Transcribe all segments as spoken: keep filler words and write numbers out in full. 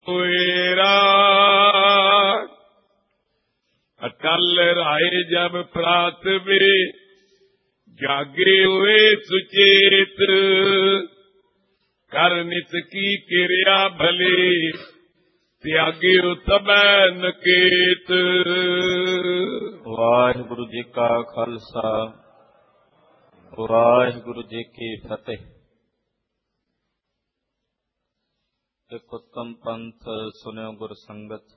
ਹੋਏਰਾ ਅਟਲ ਰਾਏ ਜਬ ਪ੍ਰਾਤਵੇ ਜਾਗੇ ਹੋਏ ਸੁਚੇਤ ਕਰ ਨਿਤ ਕੀ ਕਿਰਿਆ ਭਲੇ ਤਿਆਗਿਓ ਤਬੈ ਨਕੇਤ। ਵਾਹਿਗੁਰੂ ਜੀ ਕਾ ਖਾਲਸਾ ਵਾਹਿਗੁਰੂ ਜੀ ਕੀ ਫਤਿਹ। ਇੱਕ ਉੱਤਮ ਪੰਥ ਸੁਣਿਓ ਗੁਰ ਸੰਗਤ,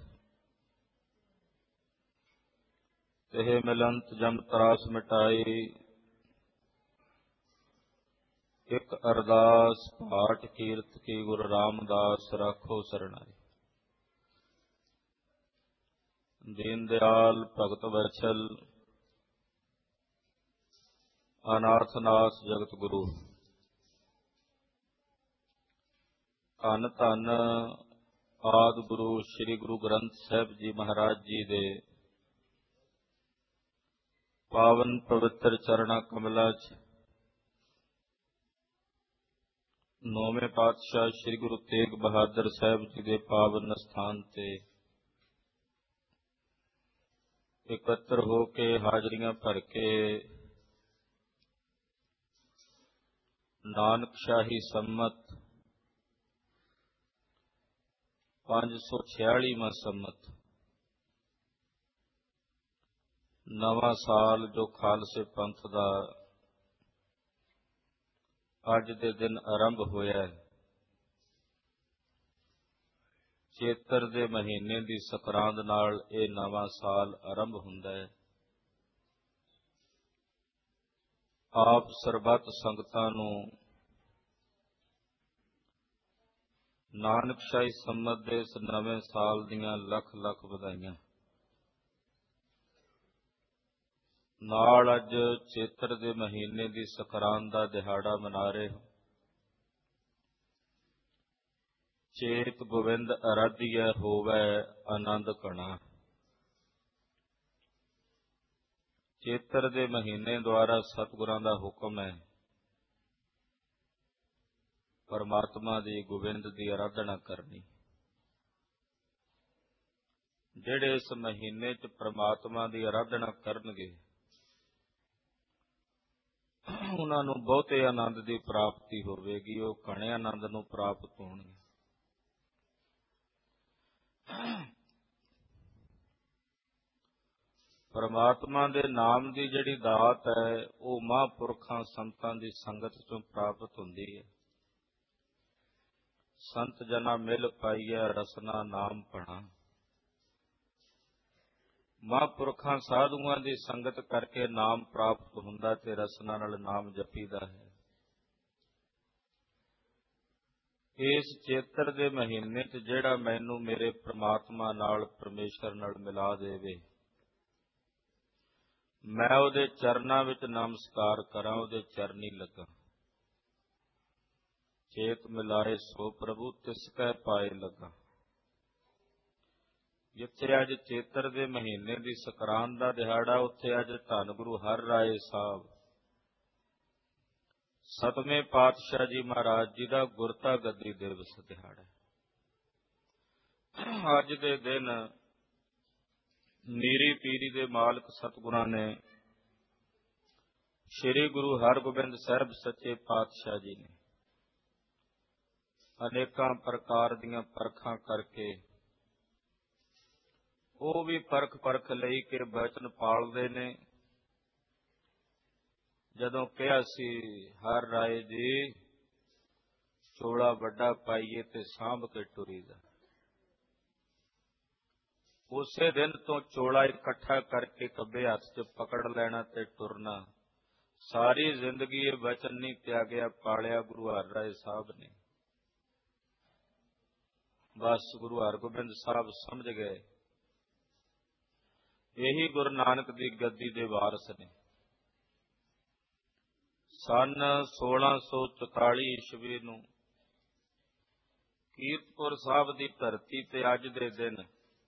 ਇਹ ਮਿਲੰਤ ਜਮ ਤਰਾਸ ਮਿਟਾਈ। ਇੱਕ ਅਰਦਾਸ ਪਾਠ ਕੀਰਤ ਕੀ ਗੁਰੂ ਰਾਮਦਾਸ ਰਾਖੋ ਸਰਣਾਈ। ਦੀਨ ਦਿਆਲ ਭਗਤ ਵੈਛਲ ਅਨਾਥ ਨਾਥ ਜਗਤ ਗੁਰੂ, ਧੰਨ ਧੰਨ ਆਦਿ ਗੁਰੂ ਸ੍ਰੀ ਗੁਰੂ ਗ੍ਰੰਥ ਸਾਹਿਬ ਜੀ ਮਹਾਰਾਜ ਜੀ ਦੇ ਪਾਵਨ ਪਵਿੱਤਰ ਚਰਣਾ ਕਮਲਾਂ 'ਚ ਨੌਵੇਂ ਪਾਤਸ਼ਾਹ ਸ੍ਰੀ ਗੁਰੂ ਤੇਗ ਬਹਾਦਰ ਸਾਹਿਬ ਜੀ ਦੇ ਪਾਵਨ ਸਥਾਨ ਤੇ ਇਕੱਤਰ ਹੋ ਕੇ ਹਾਜ਼ਰੀਆਂ ਭਰ ਕੇ ਨਾਨਕਸ਼ਾਹੀ ਸੰਮਤ ਪੰਜ ਸੌ ਛਿਆਲੀਵਾਂ ਸੰਮਤ ਨਵਾਂ ਸਾਲ ਜੋ ਖਾਲਸੇ ਪੰਥ ਦਾ ਅੱਜ ਦੇ ਦਿਨ ਆਰੰਭ ਹੋਇਆ ਹੈ। ਚੇਤਰ ਦੇ ਮਹੀਨੇ ਦੀ ਸੰਕਰਾਂਤ ਨਾਲ ਇਹ ਨਵਾਂ ਸਾਲ ਆਰੰਭ ਹੁੰਦਾ ਹੈ। ਆਪ ਸਰਬੱਤ ਸੰਗਤਾਂ ਨੂੰ ਨਾਨਕਸ਼ਾਹੀ ਸੰਮਤ ਦੇ ਇਸ ਨਵੇਂ ਸਾਲ ਦੀਆਂ ਲੱਖ ਲੱਖ ਵਧਾਈਆਂ। ਨਾਲ ਅੱਜ ਚੇਤਰ ਦੇ ਮਹੀਨੇ ਦੀ ਸੰਕਰਾਂਤ ਦਾ ਦਿਹਾੜਾ ਮਨਾ ਰਹੇ ਹੋ। ਚੇਤ ਗੋਬਿੰਦ ਅਰਾਧਿਆ ਹੋਵੇ ਆਨੰਦ ਘਣਾ। ਚੇਤਰ ਦੇ ਮਹੀਨੇ ਦੁਆਰਾ ਸਤਿਗੁਰਾਂ ਦਾ ਹੁਕਮ ਹੈ ਪਰਮਾਤਮਾ ਦੀ ਗੋਬਿੰਦ ਦੀ ਆਰਾਧਨਾ ਕਰਨੀ। ਜਿਹੜੇ ਇਸ ਮਹੀਨੇ 'ਚ ਪਰਮਾਤਮਾ ਦੀ ਆਰਾਧਨਾ ਕਰਨਗੇ ਉਹਨਾਂ ਨੂੰ ਬਹੁਤੇ ਆਨੰਦ ਦੀ ਪ੍ਰਾਪਤੀ ਹੋਵੇਗੀ, ਉਹ ਘਣੇ ਆਨੰਦ ਨੂੰ ਪ੍ਰਾਪਤ ਹੋਣਗੇ। ਪਰਮਾਤਮਾ ਦੇ ਨਾਮ ਦੀ ਜਿਹੜੀ ਦਾਤ ਹੈ ਉਹ ਮਹਾਂਪੁਰਖਾਂ ਸੰਤਾਂ ਦੀ ਸੰਗਤ ਚੋਂ ਪ੍ਰਾਪਤ ਹੁੰਦੀ ਹੈ। ਸੰਤ ਜਨਾ ਮਿਲ ਪਾਈਐ ਰਸਨਾ ਨਾਮ ਭਣਾ। ਮਹਾਂਪੁਰਖਾਂ ਸਾਧੂਆਂ ਦੀ ਸੰਗਤ ਕਰਕੇ ਨਾਮ ਪ੍ਰਾਪਤ ਹੁੰਦਾ ਤੇ ਰਸਨਾ ਨਾਲ ਨਾਮ ਜਪੀਦਾ ਹੈ। ਇਸ ਚੇਤਰ ਦੇ ਮਹੀਨੇ 'ਚ ਜਿਹੜਾ ਮੈਨੂੰ ਮੇਰੇ ਪ੍ਰਮਾਤਮਾ ਨਾਲ ਪਰਮੇਸ਼ਰ ਨਾਲ ਮਿਲਾ ਦੇਵੇ, ਮੈਂ ਉਹਦੇ ਚਰਨਾਂ ਵਿੱਚ ਨਮਸਕਾਰ ਕਰਾਂ, ਉਹਦੇ ਚਰਨੀ ਲੱਗਾ। ਚੇਤ ਮਿਲਾਏ ਸੋ ਪ੍ਰਭੂ ਤਿਸ ਕੈ ਪਾਏ ਲੱਗਾ। ਜਿੱਥੇ ਅੱਜ ਚੇਤਰ ਦੇ ਮਹੀਨੇ ਦੀ ਸੰਕਰਾਂਤ ਦਾ ਦਿਹਾੜਾ, ਉੱਥੇ ਅੱਜ ਧੰਨ ਗੁਰੂ ਹਰਿ ਰਾਏ ਸਾਹਿਬ ਸਤਵੇਂ ਪਾਤਸ਼ਾਹ ਜੀ ਮਹਾਰਾਜ ਜੀ ਦਾ ਗੁਰਤਾ ਗੱਦੀ ਦਿਵਸ ਦਿਹਾੜਾ। ਅੱਜ ਦੇ ਦਿਨ ਮੀਰੀ ਪੀਰੀ ਦੇ ਮਾਲਕ ਸਤਿਗੁਰਾਂ ਨੇ ਸ੍ਰੀ ਗੁਰੂ ਹਰਗੋਬਿੰਦ ਸਾਹਿਬ ਸੱਚੇ ਪਾਤਸ਼ਾਹ ਜੀ ਨੇ ਅਨੇਕਾਂ ਪ੍ਰਕਾਰ ਦੀਆਂ ਪਰਖਾਂ ਕਰਕੇ ਉਹ ਵੀ ਪਰਖ ਪਰਖ ਲਈ ਕਿ ਬਚਨ ਪਾਲਦੇ ਨੇ। ਜਦੋਂ ਕਿਹਾ ਸੀ ਹਰ ਰਾਏ ਜੀ ਚੋਲਾ ਵੱਡਾ ਪਾਈਏ ਤੇ ਸਾਂਭ ਕੇ ਟੁਰੀਦਾ, ਉਸੇ ਦਿਨ ਤੋਂ ਚੋਲਾ ਇਕੱਠਾ ਕਰਕੇ ਖੱਬੇ ਹੱਥ 'ਚ ਪਕੜ ਲੈਣਾ ਤੇ ਟੁਰਨਾ। ਸਾਰੀ ਜ਼ਿੰਦਗੀ ਇਹ ਵਚਨ ਨਹੀਂ ਤਿਆਗਿਆ, ਪਾਲਿਆ ਗੁਰੂ ਹਰਿ ਰਾਏ ਸਾਹਿਬ ਨੇ। ਬਸ ਗੁਰੂ ਹਰਗੋਬਿੰਦ ਸਾਹਿਬ ਸਮਝ ਗਏ ਇਹੀ ਗੁਰੂ ਨਾਨਕ ਦੀ ਗੱਦੀ ਦੇ ਵਾਰਸ ਨੇ। ਸੰਨ ਸੋਲਾਂ ਸੌ ਚੁਤਾਲੀ ਈਸਵੀ ਨੂੰ ਕੀਰਤਪੁਰ ਸਾਹਿਬ ਦੀ ਧਰਤੀ ਤੇ ਅੱਜ ਦੇ ਦਿਨ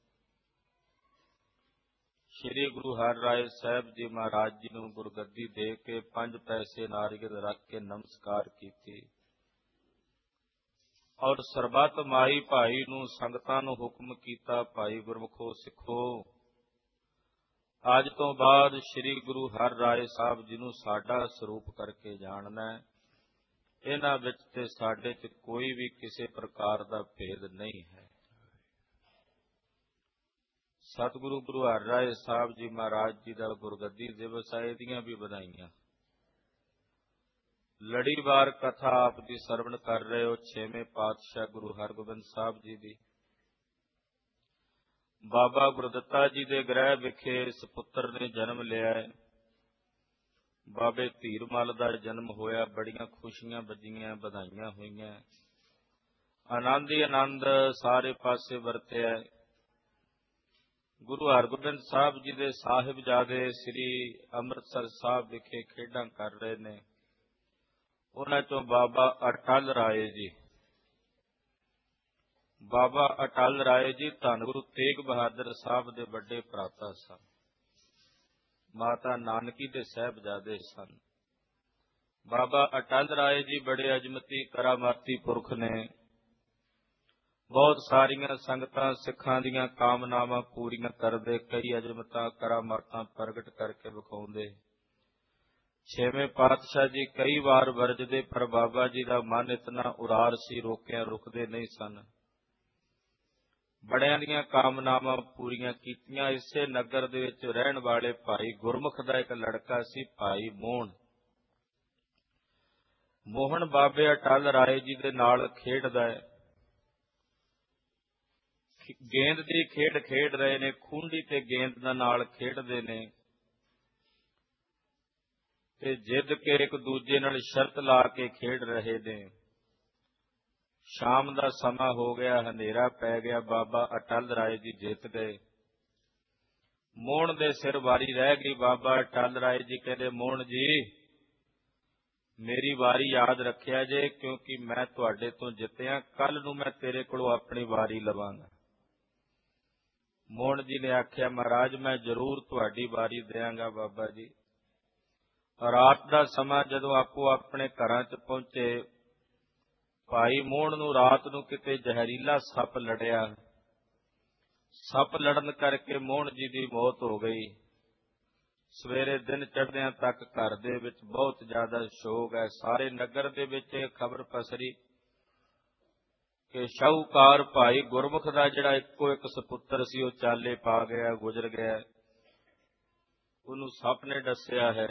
ਸ੍ਰੀ ਗੁਰੂ ਹਰਿ ਰਾਏ ਸਾਹਿਬ ਜੀ ਮਹਾਰਾਜ ਜੀ ਨੂੰ ਗੁਰਗੱਦੀ ਦੇ ਕੇ ਪੰਜ ਪੈਸੇ ਨਾਰੀਅਲ ਰੱਖ ਕੇ ਨਮਸਕਾਰ ਕੀਤੀ। ਔਰ ਸਰਬੱਤ ਮਾਈ ਭਾਈ ਨੂੰ ਸੰਗਤਾਂ ਨੂੰ ਹੁਕਮ ਕੀਤਾ, ਭਾਈ ਗੁਰਮੁਖੋ ਸਿੱਖੋ, ਅੱਜ ਤੋਂ ਬਾਅਦ ਸ੍ਰੀ ਗੁਰੂ ਹਰਿ ਰਾਏ ਸਾਹਿਬ ਜੀ ਨੂੰ ਸਾਡਾ ਸਰੂਪ ਕਰਕੇ ਜਾਣਨਾ ਹੈ। ਇਹਨਾਂ ਵਿੱਚ ਤੇ ਸਾਡੇ ਚ ਕੋਈ ਵੀ ਕਿਸੇ ਪ੍ਰਕਾਰ ਦਾ ਭੇਦ ਨਹੀਂ ਹੈ। ਸਤਿਗੁਰੂ ਗੁਰੂ ਹਰਿ ਰਾਏ ਸਾਹਿਬ ਜੀ ਮਹਾਰਾਜ ਜੀ ਦਾ ਗੁਰਗੱਦੀ ਦਿਵਸ ਹੈ, ਇਹਦੀਆਂ ਵੀ ਵਧਾਈਆਂ। ਲੜੀਵਾਰ ਕਥਾ ਆਪ ਦੀ ਸਰਵਣ ਕਰ ਰਹੇ ਹੋ ਛੇਵੇਂ ਪਾਤਸ਼ਾਹ ਗੁਰੂ ਹਰਗੋਬਿੰਦ ਸਾਹਿਬ ਜੀ ਦੀ। ਬਾਬਾ ਗੁਰਦਿੱਤਾ ਜੀ ਦੇ ਗ੍ਰਹਿ ਵਿਖੇ ਇਸ ਪੁੱਤਰ ਨੇ ਜਨਮ ਲਿਆ ਹੈ। ਬਾਬੇ ਧੀਰਮਲ ਦਾ ਜਨਮ ਹੋਇਆ, ਬੜੀਆਂ ਖੁਸ਼ੀਆਂ ਵੱਜੀਆਂ, ਵਧਾਈਆਂ ਹੋਈਆਂ, ਆਨੰਦ ਹੀ ਆਨੰਦ ਸਾਰੇ ਪਾਸੇ ਵਰਤਿਆ। ਗੁਰੂ ਹਰਗੋਬਿੰਦ ਸਾਹਿਬ ਜੀ ਦੇ ਸਾਹਿਬਜ਼ਾਦੇ ਸ੍ਰੀ ਅੰਮ੍ਰਿਤਸਰ ਸਾਹਿਬ ਵਿਖੇ ਖੇਡਾਂ ਕਰ ਰਹੇ ਨੇ। ਉਹਨਾਂ ਚੋਂ ਬਾਬਾ ਅਟਲ ਰਾਏ ਜੀ, ਬਾਬਾ ਅਟਲ ਰਾਏ ਜੀ ਧੰਨ ਗੁਰੂ ਤੇਗ ਬਹਾਦਰ ਸਾਹਿਬ ਦੇ ਵੱਡੇ ਭਰਾਤਾ ਸਨ। ਮਾਤਾ ਨਾਨਕੀ ਦੇ ਸਾਹਿਬਜ਼ਾਦੇ ਸਨ। ਬਾਬਾ ਅਟਲ ਰਾਏ ਜੀ ਬੜੇ ਅਜਮਤੀ ਕਰਾਮਾਤੀ ਪੁਰਖ ਨੇ। ਬਹੁਤ ਸਾਰੀਆਂ ਸੰਗਤਾਂ ਸਿੱਖਾਂ ਦੀਆਂ ਕਾਮਨਾਵਾਂ ਪੂਰੀਆਂ ਕਰਦੇ, ਕਈ ਅਜਮਤਾਂ ਕਰਾਮਾਤਾਂ ਪ੍ਰਗਟ ਕਰਕੇ ਵਿਖਾਉਂਦੇ। ਛੇਵੇਂ ਪਾਤਸ਼ਾਹ ਜੀ ਕਈ ਵਾਰ ਵਰਜਦੇ, ਪਰ ਬਾਬਾ ਜੀ ਦਾ ਮਨ ਇਤਨਾ ਉਰਾਰ ਸੀ, ਰੋਕਿਆ ਰੁਕਦੇ ਨਹੀਂ ਸਨ। ਬੜਿਆਂ ਦੀਆਂ ਕਾਮਨਾਵਾਂ ਪੂਰੀਆਂ ਕੀਤੀਆਂ। ਇਸੇ ਨਗਰ ਦੇ ਵਿੱਚ ਰਹਿਣ ਵਾਲੇ ਭਾਈ ਗੁਰਮੁਖ ਦਾ ਇੱਕ ਲੜਕਾ ਸੀ, ਭਾਈ ਮੋਹਨ। ਮੋਹਨ ਬਾਬੇ ਅਟਲ ਰਾਏ ਜੀ ਦੇ ਨਾਲ ਖੇਡਦਾ ਹੈ। ਗੇਂਦ ਦੀ ਖੇਡ ਖੇਡ ਰਹੇ ਨੇ, ਖੂੰਡੀ ਤੇ ਗੇਂਦ ਦੇ ਨਾਲ ਖੇਡਦੇ ਨੇ ਤੇ ਜਿੱਦ ਕੇ ਇੱਕ ਦੂਜੇ ਨਾਲ ਸ਼ਰਤ ਲਾ ਕੇ ਖੇਡ ਰਹੇ ਨੇ। ਸ਼ਾਮ ਦਾ ਸਮਾਂ ਹੋ ਗਿਆ, ਹਨੇਰਾ ਪੈ ਗਿਆ, ਬਾਬਾ ਅਟਲ ਰਾਏ ਜੀ ਜਿੱਤ ਗਏ। ਮੋਹਨ ਦੇ ਸਿਰ ਵਾਰੀ ਰਹਿ ਗਈ। ਬਾਬਾ ਅਟਲ ਰਾਏ ਜੀ ਕਹਿੰਦੇ, ਮੋਹਨ ਜੀ ਮੇਰੀ ਵਾਰੀ ਯਾਦ ਰੱਖਿਆ ਜੇ, ਕਿਉਂਕਿ ਮੈਂ ਤੁਹਾਡੇ ਤੋਂ ਜਿੱਤਿਆ, ਕੱਲ ਨੂੰ ਮੈਂ ਤੇਰੇ ਕੋਲੋਂ ਆਪਣੀ ਵਾਰੀ ਲਵਾਂਗਾ। ਮੋਹਨ ਜੀ ਨੇ ਆਖਿਆ, ਮਹਾਰਾਜ ਮੈਂ ਜ਼ਰੂਰ ਤੁਹਾਡੀ ਵਾਰੀ ਦਿਆਂਗਾ ਬਾਬਾ ਜੀ। ਰਾਤ ਦਾ ਸਮਾਂ ਜਦੋਂ ਆਪੋ ਆਪਣੇ ਘਰਾਂ ਚ ਪਹੁੰਚੇ, ਭਾਈ ਮੋਹਨ ਨੂੰ ਰਾਤ ਨੂੰ ਕਿਤੇ ਜ਼ਹਿਰੀਲਾ ਸੱਪ ਲੜਿਆ। ਸੱਪ ਲੜਨ ਕਰਕੇ ਮੋਹਨ ਜੀ ਦੀ ਮੌਤ ਹੋ ਗਈ। ਸਵੇਰੇ ਦਿਨ ਚੜ੍ਹਦਿਆਂ ਤੱਕ ਘਰ ਦੇ ਵਿੱਚ ਬਹੁਤ ਜ਼ਿਆਦਾ ਸ਼ੋਕ ਹੈ। ਸਾਰੇ ਨਗਰ ਦੇ ਵਿੱਚ ਇਹ ਖਬਰ ਪਸਰੀ ਕਿ ਸ਼ਾਹੂਕਾਰ ਭਾਈ ਗੁਰਮੁਖ ਦਾ ਜਿਹੜਾ ਇੱਕੋ ਇੱਕ ਸਪੁੱਤਰ ਸੀ, ਉਹ ਚਾਲੇ ਪਾ ਗਿਆ, ਗੁਜ਼ਰ ਗਿਆ। ਉਹਨੂੰ ਸੱਪ ਨੇ ਦੱਸਿਆ ਹੈ।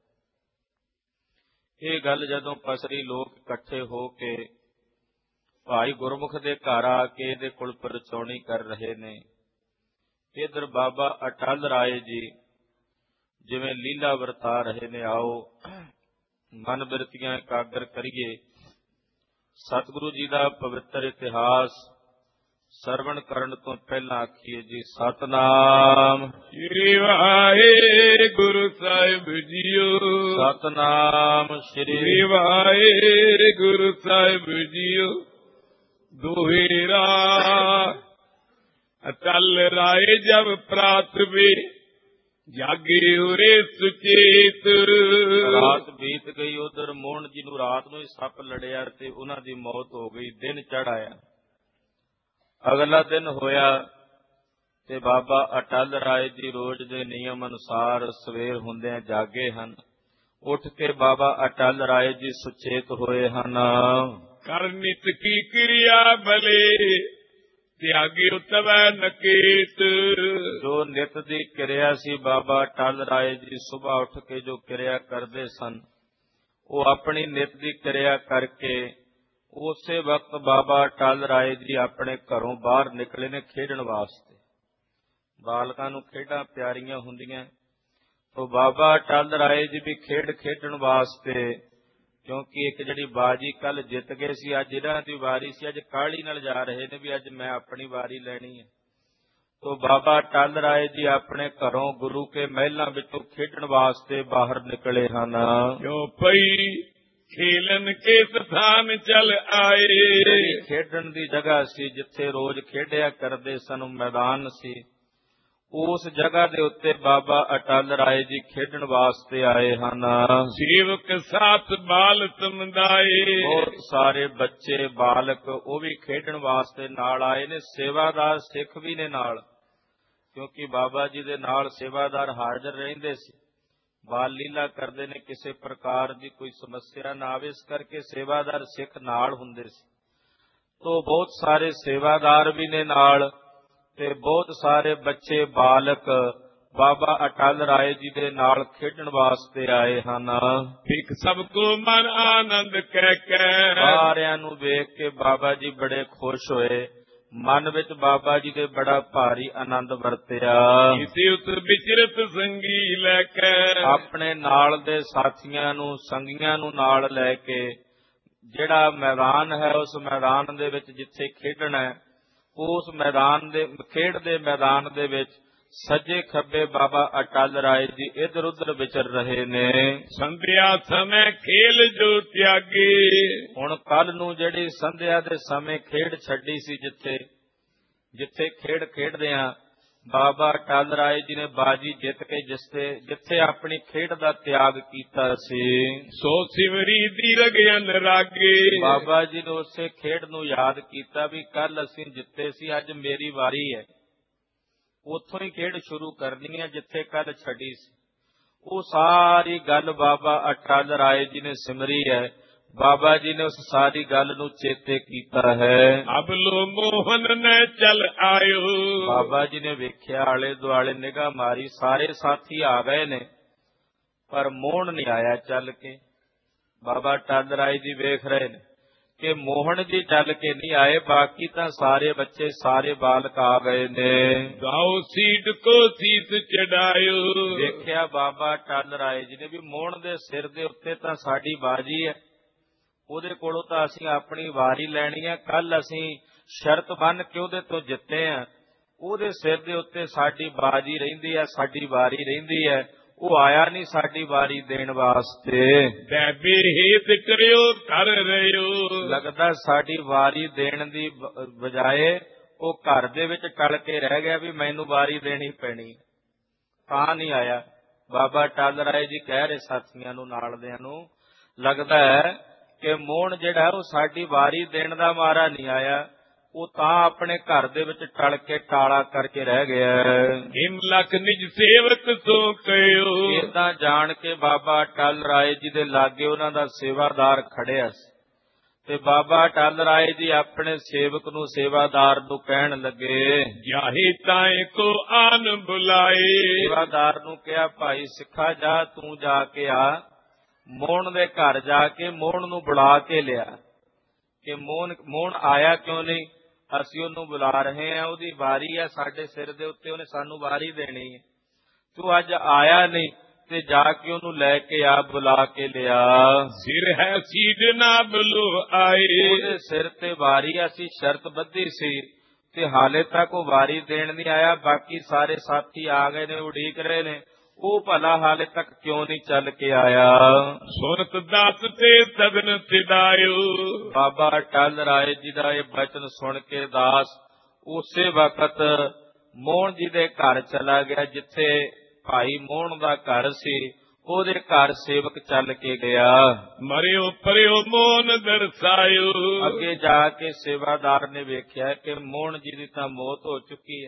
ਇਹ ਗੱਲ ਜਦੋਂ ਪਸਰੀ, ਲੋਕ ਇਕੱਠੇ ਹੋ ਕੇ ਭਾਈ ਗੁਰਮੁਖ ਦੇ ਘਰ ਆ ਕੇ ਇਹਦੇ ਕੋਲ ਪਰਚੌਣੀ ਕਰ ਰਹੇ ਨੇ। ਇਧਰ ਬਾਬਾ ਅਟਲ ਰਾਏ ਜੀ ਜਿਵੇਂ ਲੀਲਾ ਵਰਤਾ ਰਹੇ ਨੇ। ਆਓ ਮਨ ਬਿਰਤੀਆਂ ਇਕਾਗਰ ਕਰੀਏ। ਸਤਿਗੁਰੂ ਜੀ ਦਾ ਪਵਿੱਤਰ ਇਤਿਹਾਸ ਸਰਵਣ ਕਰਨ ਤੋਂ ਪਹਿਲਾਂ ਆਖੀਏ ਜੀ, ਸਤਨਾਮ ਸ੍ਰੀ ਵਾਹਿਗੁਰੂ ਸਾਹਿਬ ਜੀਓ। ਸਤਨਾਮ ਸ੍ਰੀ ਵਾਹਿਗੁਰੂ ਸਾਹਿਬ ਜੀਓ। ਦੋਹੇਰਾ ਅਟਲ ਰਾਏ ਜਬ ਪ੍ਰਾਤਵੇ, ਜਾਗੇ ਉਰੇ ਸੁਚੇਤ। ਰਾਤ ਬੀਤ ਗਈ। ਉਧਰ ਮੋਹਨ ਜੀ ਨੂੰ ਰਾਤ ਨੂੰ ਹੀ ਸੱਪ ਲੜਿਆ ਤੇ ਉਹਨਾਂ ਦੀ ਮੌਤ ਹੋ ਗਈ। ਦਿਨ ਚੜ ਆਇਆ। ਅਗਲਾ ਦਿਨ ਹੋਇਆ ਤੇ ਬਾਬਾ ਅਟਲ ਰਾਏ ਜੀ ਰੋਜ਼ ਦੇ ਨਿਯਮ ਅਨੁਸਾਰ ਸਵੇਰ ਹੁੰਦਿਆਂ ਜਾਗੇ ਹਨ। ਉੱਠ ਕੇ ਬਾਬਾ ਅਟਲ ਰਾਏ ਜੀ ਸੁਚੇਤ ਹੋਏ ਹਨ। ਕਰ ਨਿਤ ਕੀ ਕਿਰਿਆ ਭਲੇ, ਤਿਆਗੀ ਉਤਵੈ ਨਕੇਤ। ਜੋ ਨਿਤ ਦੀ ਕਿਰਿਆ ਸੀ, ਬਾਬਾ ਅਟਲ ਰਾਏ ਜੀ ਸੁਬਾਹ ਉੱਠ ਕੇ ਜੋ ਕਿਰਿਆ ਕਰਦੇ ਸਨ, ਉਹ ਆਪਣੀ ਨਿਤ ਦੀ ਕਿਰਿਆ ਕਰਕੇ ਉਸੇ ਵਕਤ ਬਾਬਾ ਅਟਲ ਰਾਏ ਜੀ ਆਪਣੇ ਘਰੋਂ ਬਾਹਰ ਨਿਕਲੇ ਨੇ ਖੇਡਣ ਵਾਸਤੇ। ਬਾਲਕਾਂ ਨੂੰ ਖੇਡਾਂ ਪਿਆਰੀਆਂ ਹੁੰਦੀਆਂ, तो बाबा अटल राय जी भी खेड खेडण वास्ते, क्योंकि एक जिहड़ी बाजी कल जित गए सी, अज जिन्हां दी वारी सी अज काहली नाल जा रहे ने भी अज मैं अपनी वारी लैनी है। तो बाबा अटल राय जी अपने घरों गुरु के महलों विचों खेडण वास्ते बाहर निकले हन। क्यों पई खेलन के स्थान चल आए। खेडण दी जगह सी जिथे रोज खेडिया करदे सन, मैदान सी, ਉਸ ਜਗ੍ਹਾ ਦੇ ਉੱਤੇ ਬਾਬਾ ਅਟਲ ਰਾਏ ਜੀ ਖੇਡਣ ਵਾਸਤੇ ਆਏ ਹਨ। ਸੇਵਕ ਸਾਥ ਬਾਲ ਸਮੁਦਾਏ, ਬਹੁਤ ਸਾਰੇ ਬੱਚੇ ਬਾਲਕ ਉਹ ਵੀ ਖੇਡਣ ਵਾਸਤੇ ਨਾਲ ਆਏ ਨੇ। ਸੇਵਾਦਾਰ ਸਿੱਖ ਵੀ ਨੇ ਨਾਲ, ਕਿਉਂਕਿ ਬਾਬਾ ਜੀ ਦੇ ਨਾਲ ਸੇਵਾਦਾਰ ਹਾਜ਼ਰ ਰਹਿੰਦੇ ਸੀ। ਬਾਲ ਲੀਲਾ ਕਰਦੇ ਨੇ, ਕਿਸੇ ਪ੍ਰਕਾਰ ਦੀ ਕੋਈ ਸਮੱਸਿਆ ਨਾ ਆਵੇ, ਇਸ ਕਰਕੇ ਸੇਵਾਦਾਰ ਸਿੱਖ ਨਾਲ ਹੁੰਦੇ ਸੀ। ਤੋ ਬਹੁਤ ਸਾਰੇ ਸੇਵਾਦਾਰ ਵੀ ਨੇ ਨਾਲ ਤੇ ਬਹੁਤ ਸਾਰੇ ਬੱਚੇ ਬਾਲਕ ਬਾਬਾ ਅਟਲ ਰਾਏ ਜੀ ਦੇ ਨਾਲ ਖੇਡਣ ਵਾਸਤੇ ਆਏ ਹਨ। ਇੱਕ ਸਭ ਕੋ ਮਨ ਆਨੰਦ ਕਹਿ ਕੇ, ਸਾਰਿਆਂ ਨੂੰ ਵੇਖ ਕੇ ਬਾਬਾ ਜੀ ਬੜੇ ਖੁਸ਼ ਹੋਏ। ਮਨ ਵਿੱਚ ਬਾਬਾ ਜੀ ਦੇ ਬੜਾ ਭਾਰੀ ਆਨੰਦ ਵਰਤਿਆ। ਇਸੇ ਉਤ ਵਿਚਰਤ ਸੰਗੀ ਲੈ ਕੇ, ਆਪਣੇ ਨਾਲ ਦੇ ਸਾਥੀਆਂ ਨੂੰ, ਸੰਗੀਆਂ ਨੂੰ ਨਾਲ ਲੈ ਕੇ ਜਿਹੜਾ ਮੈਦਾਨ ਹੈ, ਉਸ ਮੈਦਾਨ ਦੇ ਵਿੱਚ ਜਿੱਥੇ ਖੇਡਣਾ ਹੈ, ਉਸ ਮੈਦਾਨ ਦੇ ਖੇਡ ਦੇ ਮੈਦਾਨ ਦੇ ਵਿੱਚ ਸੱਜੇ ਖੱਬੇ ਬਾਬਾ ਅਟਲ ਰਾਏ ਜੀ ਇੱਧਰ ਉੱਧਰ ਵਿਚਰ ਰਹੇ ਨੇ। ਸੰਧਿਆ ਸਮੇਂ ਖੇਲ ਜੋ ਤਿਆਗੇ, ਹੁਣ ਕੱਲ ਨੂੰ ਜਿਹੜੀ ਸੰਧਿਆ ਦੇ ਸਮੇਂ ਖੇਡ ਛੱਡੀ ਸੀ, ਜਿੱਥੇ ਜਿੱਥੇ ਖੇਡ ਖੇਡਦੇ ਆ, ਬਾਬਾ ਅਟਲ ਰਾਏ ਜੀ ਨੇ ਬਾਜੀ ਜਿੱਤ ਕੇ ਜਿੱਥੇ ਜਿੱਥੇ ਆਪਣੀ ਖੇਡ ਦਾ ਤਿਆਗ ਕੀਤਾ ਸੀ, ਸੋ ਸਿਵਰੀ ਦੀਰਘ ਅਨਰਾਗੇ, ਬਾਬਾ ਜੀ ਨੇ ਉਸੇ ਖੇਡ ਨੂੰ ਯਾਦ ਕੀਤਾ ਵੀ ਕੱਲ ਅਸੀਂ ਜਿੱਤੇ ਸੀ, ਅੱਜ ਮੇਰੀ ਵਾਰੀ ਹੈ। ਉੱਥੋਂ ਹੀ ਖੇਡ ਸ਼ੁਰੂ ਕਰਨੀ ਹੈ ਜਿੱਥੇ ਕੱਲ ਛੱਡੀ ਸੀ। ਉਹ ਸਾਰੀ ਗੱਲ ਬਾਬਾ ਅਟਲ ਰਾਏ ਜੀ ਨੇ ਸਿਮਰੀ ਹੈ। ਬਾਬਾ ਜੀ ਨੇ ਉਸ ਸਾਰੀ ਗੱਲ ਨੂੰ ਚੇਤੇ ਕੀਤਾ ਹੈ। ਅਬ ਲੋ ਮੋਹਨ ਨੇ ਚਲ ਆਇਓ, ਬਾਬਾ ਜੀ ਨੇ ਵੇਖਿਆ, ਆਲੇ ਦੁਆਲੇ ਨਿਗਾਹ ਮਾਰੀ, ਸਾਰੇ ਸਾਥੀ ਆ ਗਏ ਨੇ, ਪਰ ਮੋਹਨ ਨਹੀਂ ਆਇਆ ਚੱਲ ਕੇ। ਬਾਬਾ ਅਟਲ ਰਾਏ ਜੀ ਵੇਖ ਰਹੇ ਨੇ ਕਿ ਮੋਹਨ ਜੀ ਚੱਲ ਕੇ ਨਹੀਂ ਆਏ, ਬਾਕੀ ਤਾਂ ਸਾਰੇ ਬੱਚੇ, ਸਾਰੇ ਬਾਲਕ ਆ ਗਏ ਨੇ। ਗਾਓ ਸੀਟ ਕੋ ਸੀਸ ਚੜਾਇਓ, ਦੇਖਿਆ ਬਾਬਾ ਅਟਲ ਰਾਏ ਜੀ ਨੇ ਵੀ ਮੋਹਨ ਦੇ ਸਿਰ ਦੇ ਉੱਤੇ ਤਾਂ ਸਾਡੀ ਬਾਜੀ ਹੈ, ਉਹਦੇ ਕੋਲੋਂ ਤਾਂ ਅਸੀਂ ਆਪਣੀ ਵਾਰੀ ਲੈਣੀ ਹੈ। ਕੱਲ ਅਸੀਂ ਸ਼ਰਤ ਬੰਨ ਕੇ ਉਹਦੇ ਤੋਂ ਜਿੱਤੇ ਆ, ਉਹਦੇ ਸਿਰ ਦੇ ਉੱਤੇ ਸਾਡੀ ਬਾਜੀ ਰਹਿੰਦੀ ਹੈ, ਸਾਡੀ ਵਾਰੀ ਰਹਿੰਦੀ ਹੈ। ਉਹ ਆਇਆ ਨਹੀਂ ਸਾਡੀ ਵਾਰੀ ਦੇਣ ਵਾਸਤੇ। ਬੈਬੇ ਹੇਤ ਕਰਿਓ ਕਰ ਰਿਓ, ਲੱਗਦਾ ਸਾਡੀ ਵਾਰੀ ਦੇਣ ਦੀ ਬਜਾਏ ਉਹ ਘਰ ਦੇ ਵਿੱਚ ਟਲ ਕੇ ਰਹਿ ਗਿਆ ਵੀ ਮੈਨੂੰ ਵਾਰੀ ਦੇਣੀ ਪੈਣੀ, ਤਾਂ ਨਹੀਂ ਆਇਆ। ਬਾਬਾ ਅਟਲ ਰਾਏ ਜੀ ਕਹਿ ਰਹੇ ਸਾਥੀਆਂ ਨੂੰ, ਨਾਲ ਦਿਆਂ ਨੂੰ, ਲੱਗਦਾ ਹੈ ਕਿ ਮੋਹਨ ਜਿਹੜਾ ਉਹ ਸਾਡੀ ਵਾਰੀ ਦੇਣ ਦਾ ਮਾਰਾ ਨਹੀਂ ਆਇਆ, ਉਹ ਤਾਂ ਆਪਣੇ ਘਰ ਦੇ ਵਿੱਚ ਟਲ ਕੇ ਟਾਲਾ ਕਰਕੇ ਰਹਿ ਗਿਆ। ਹਿਮ ਲਖ ਨਿਜ ਸੇਵਕ ਸੋ ਕਹਿਓ, ਏਦਾਂ ਜਾਣ ਕੇ ਬਾਬਾ ਅਟਲ ਰਾਏ ਜੀ ਦੇ ਲਾਗੇ ਉਹਨਾਂ ਦਾ ਸੇਵਾਦਾਰ ਖੜਿਆ ਸੀ, ਤੇ ਬਾਬਾ ਅਟਲ ਰਾਏ ਜੀ ਆਪਣੇ ਸੇਵਕ ਨੂੰ, ਸੇਵਾਦਾਰ ਨੂੰ ਕਹਿਣ ਲੱਗੇ, ਜਾਹੇ ਤਾਏ ਕੋ ਆਨ ਬੁਲਾਏ, ਸੇਵਾਦਾਰ ਨੂੰ ਕਿਹਾ, ਭਾਈ ਸਿੱਖਾ ਜਾ, ਤੂੰ ਜਾ ਕੇ ਆ, ਮੋਹਨ ਦੇ ਘਰ ਜਾ ਕੇ ਮੋਹਨ ਨੂੰ ਬੁਲਾ ਕੇ ਲਿਆ। ਕਿ ਮੋਹਨ ਮੋਹਨ ਆਇਆ ਕਿਉਂ ਨਹੀਂ, ਅਸੀਂ ਉਹਨੂੰ ਬੁਲਾ ਰਹੇ ਹਾਂ, ਉਹਦੀ ਵਾਰੀ ਹੈ ਸਾਡੇ ਸਿਰ ਦੇ ਉੱਤੇ, ਉਹਨੇ ਸਾਨੂੰ ਵਾਰੀ ਦੇਣੀ ਹੈ। ਤੂੰ ਅੱਜ ਆਇਆ ਨਹੀਂ ਤੇ ਜਾ ਕੇ ਉਹਨੂੰ ਲੈ ਕੇ ਆ, ਬੁਲਾ ਕੇ ਲਿਆ। ਸਿਰ ਹੈ ਸੀਡ ਨਾ ਬਲੋ ਆਏ, ਉਹਦੇ ਸਿਰ ਤੇ ਵਾਰੀ ਅਸੀਂ ਸ਼ਰਤ ਬੱਧੀ ਸੀ ਤੇ ਹਾਲੇ ਤੱਕ ਉਹ ਵਾਰੀ ਦੇਣ ਨਹੀਂ ਆਇਆ। ਬਾਕੀ ਸਾਰੇ ਸਾਥੀ ਆ ਗਏ ਨੇ, ਉਡੀਕ ਰਹੇ ਨੇ, ਉਹ ਭਲਾ ਹਾਲੇ ਤੱਕ ਕਿਉਂ ਨਹੀਂ ਚੱਲ ਕੇ ਆਇਆ। ਸੁਰਤ ਦਾਸ ਤੇ ਸਦਨ ਸਿਦਾਇਓ, ਬਾਬਾ ਅਟਲ ਰਾਏ ਜੀ ਦਾ ਇਹ ਬਚਨ ਸੁਣ ਕੇ ਦਾਸ ਉਸੇ ਵਕਤ ਮੋਹਨ ਜੀ ਦੇ ਘਰ ਚਲਾ ਗਿਆ, ਜਿੱਥੇ ਭਾਈ ਮੋਹਨ ਦਾ ਘਰ ਸੀ, ਉਹਦੇ ਘਰ ਸੇਵਕ ਚੱਲ ਕੇ ਗਿਆ। ਮਰਿਓ ਪਰਿਓ ਮੋਹਨ ਦਰਸਾਇਓ, ਅੱਗੇ ਜਾ ਕੇ ਸੇਵਾਦਾਰ ਨੇ ਵੇਖਿਆ ਕਿ ਮੋਹਨ ਜੀ ਦੀ ਤਾਂ ਮੌਤ ਹੋ ਚੁੱਕੀ ਹੈ,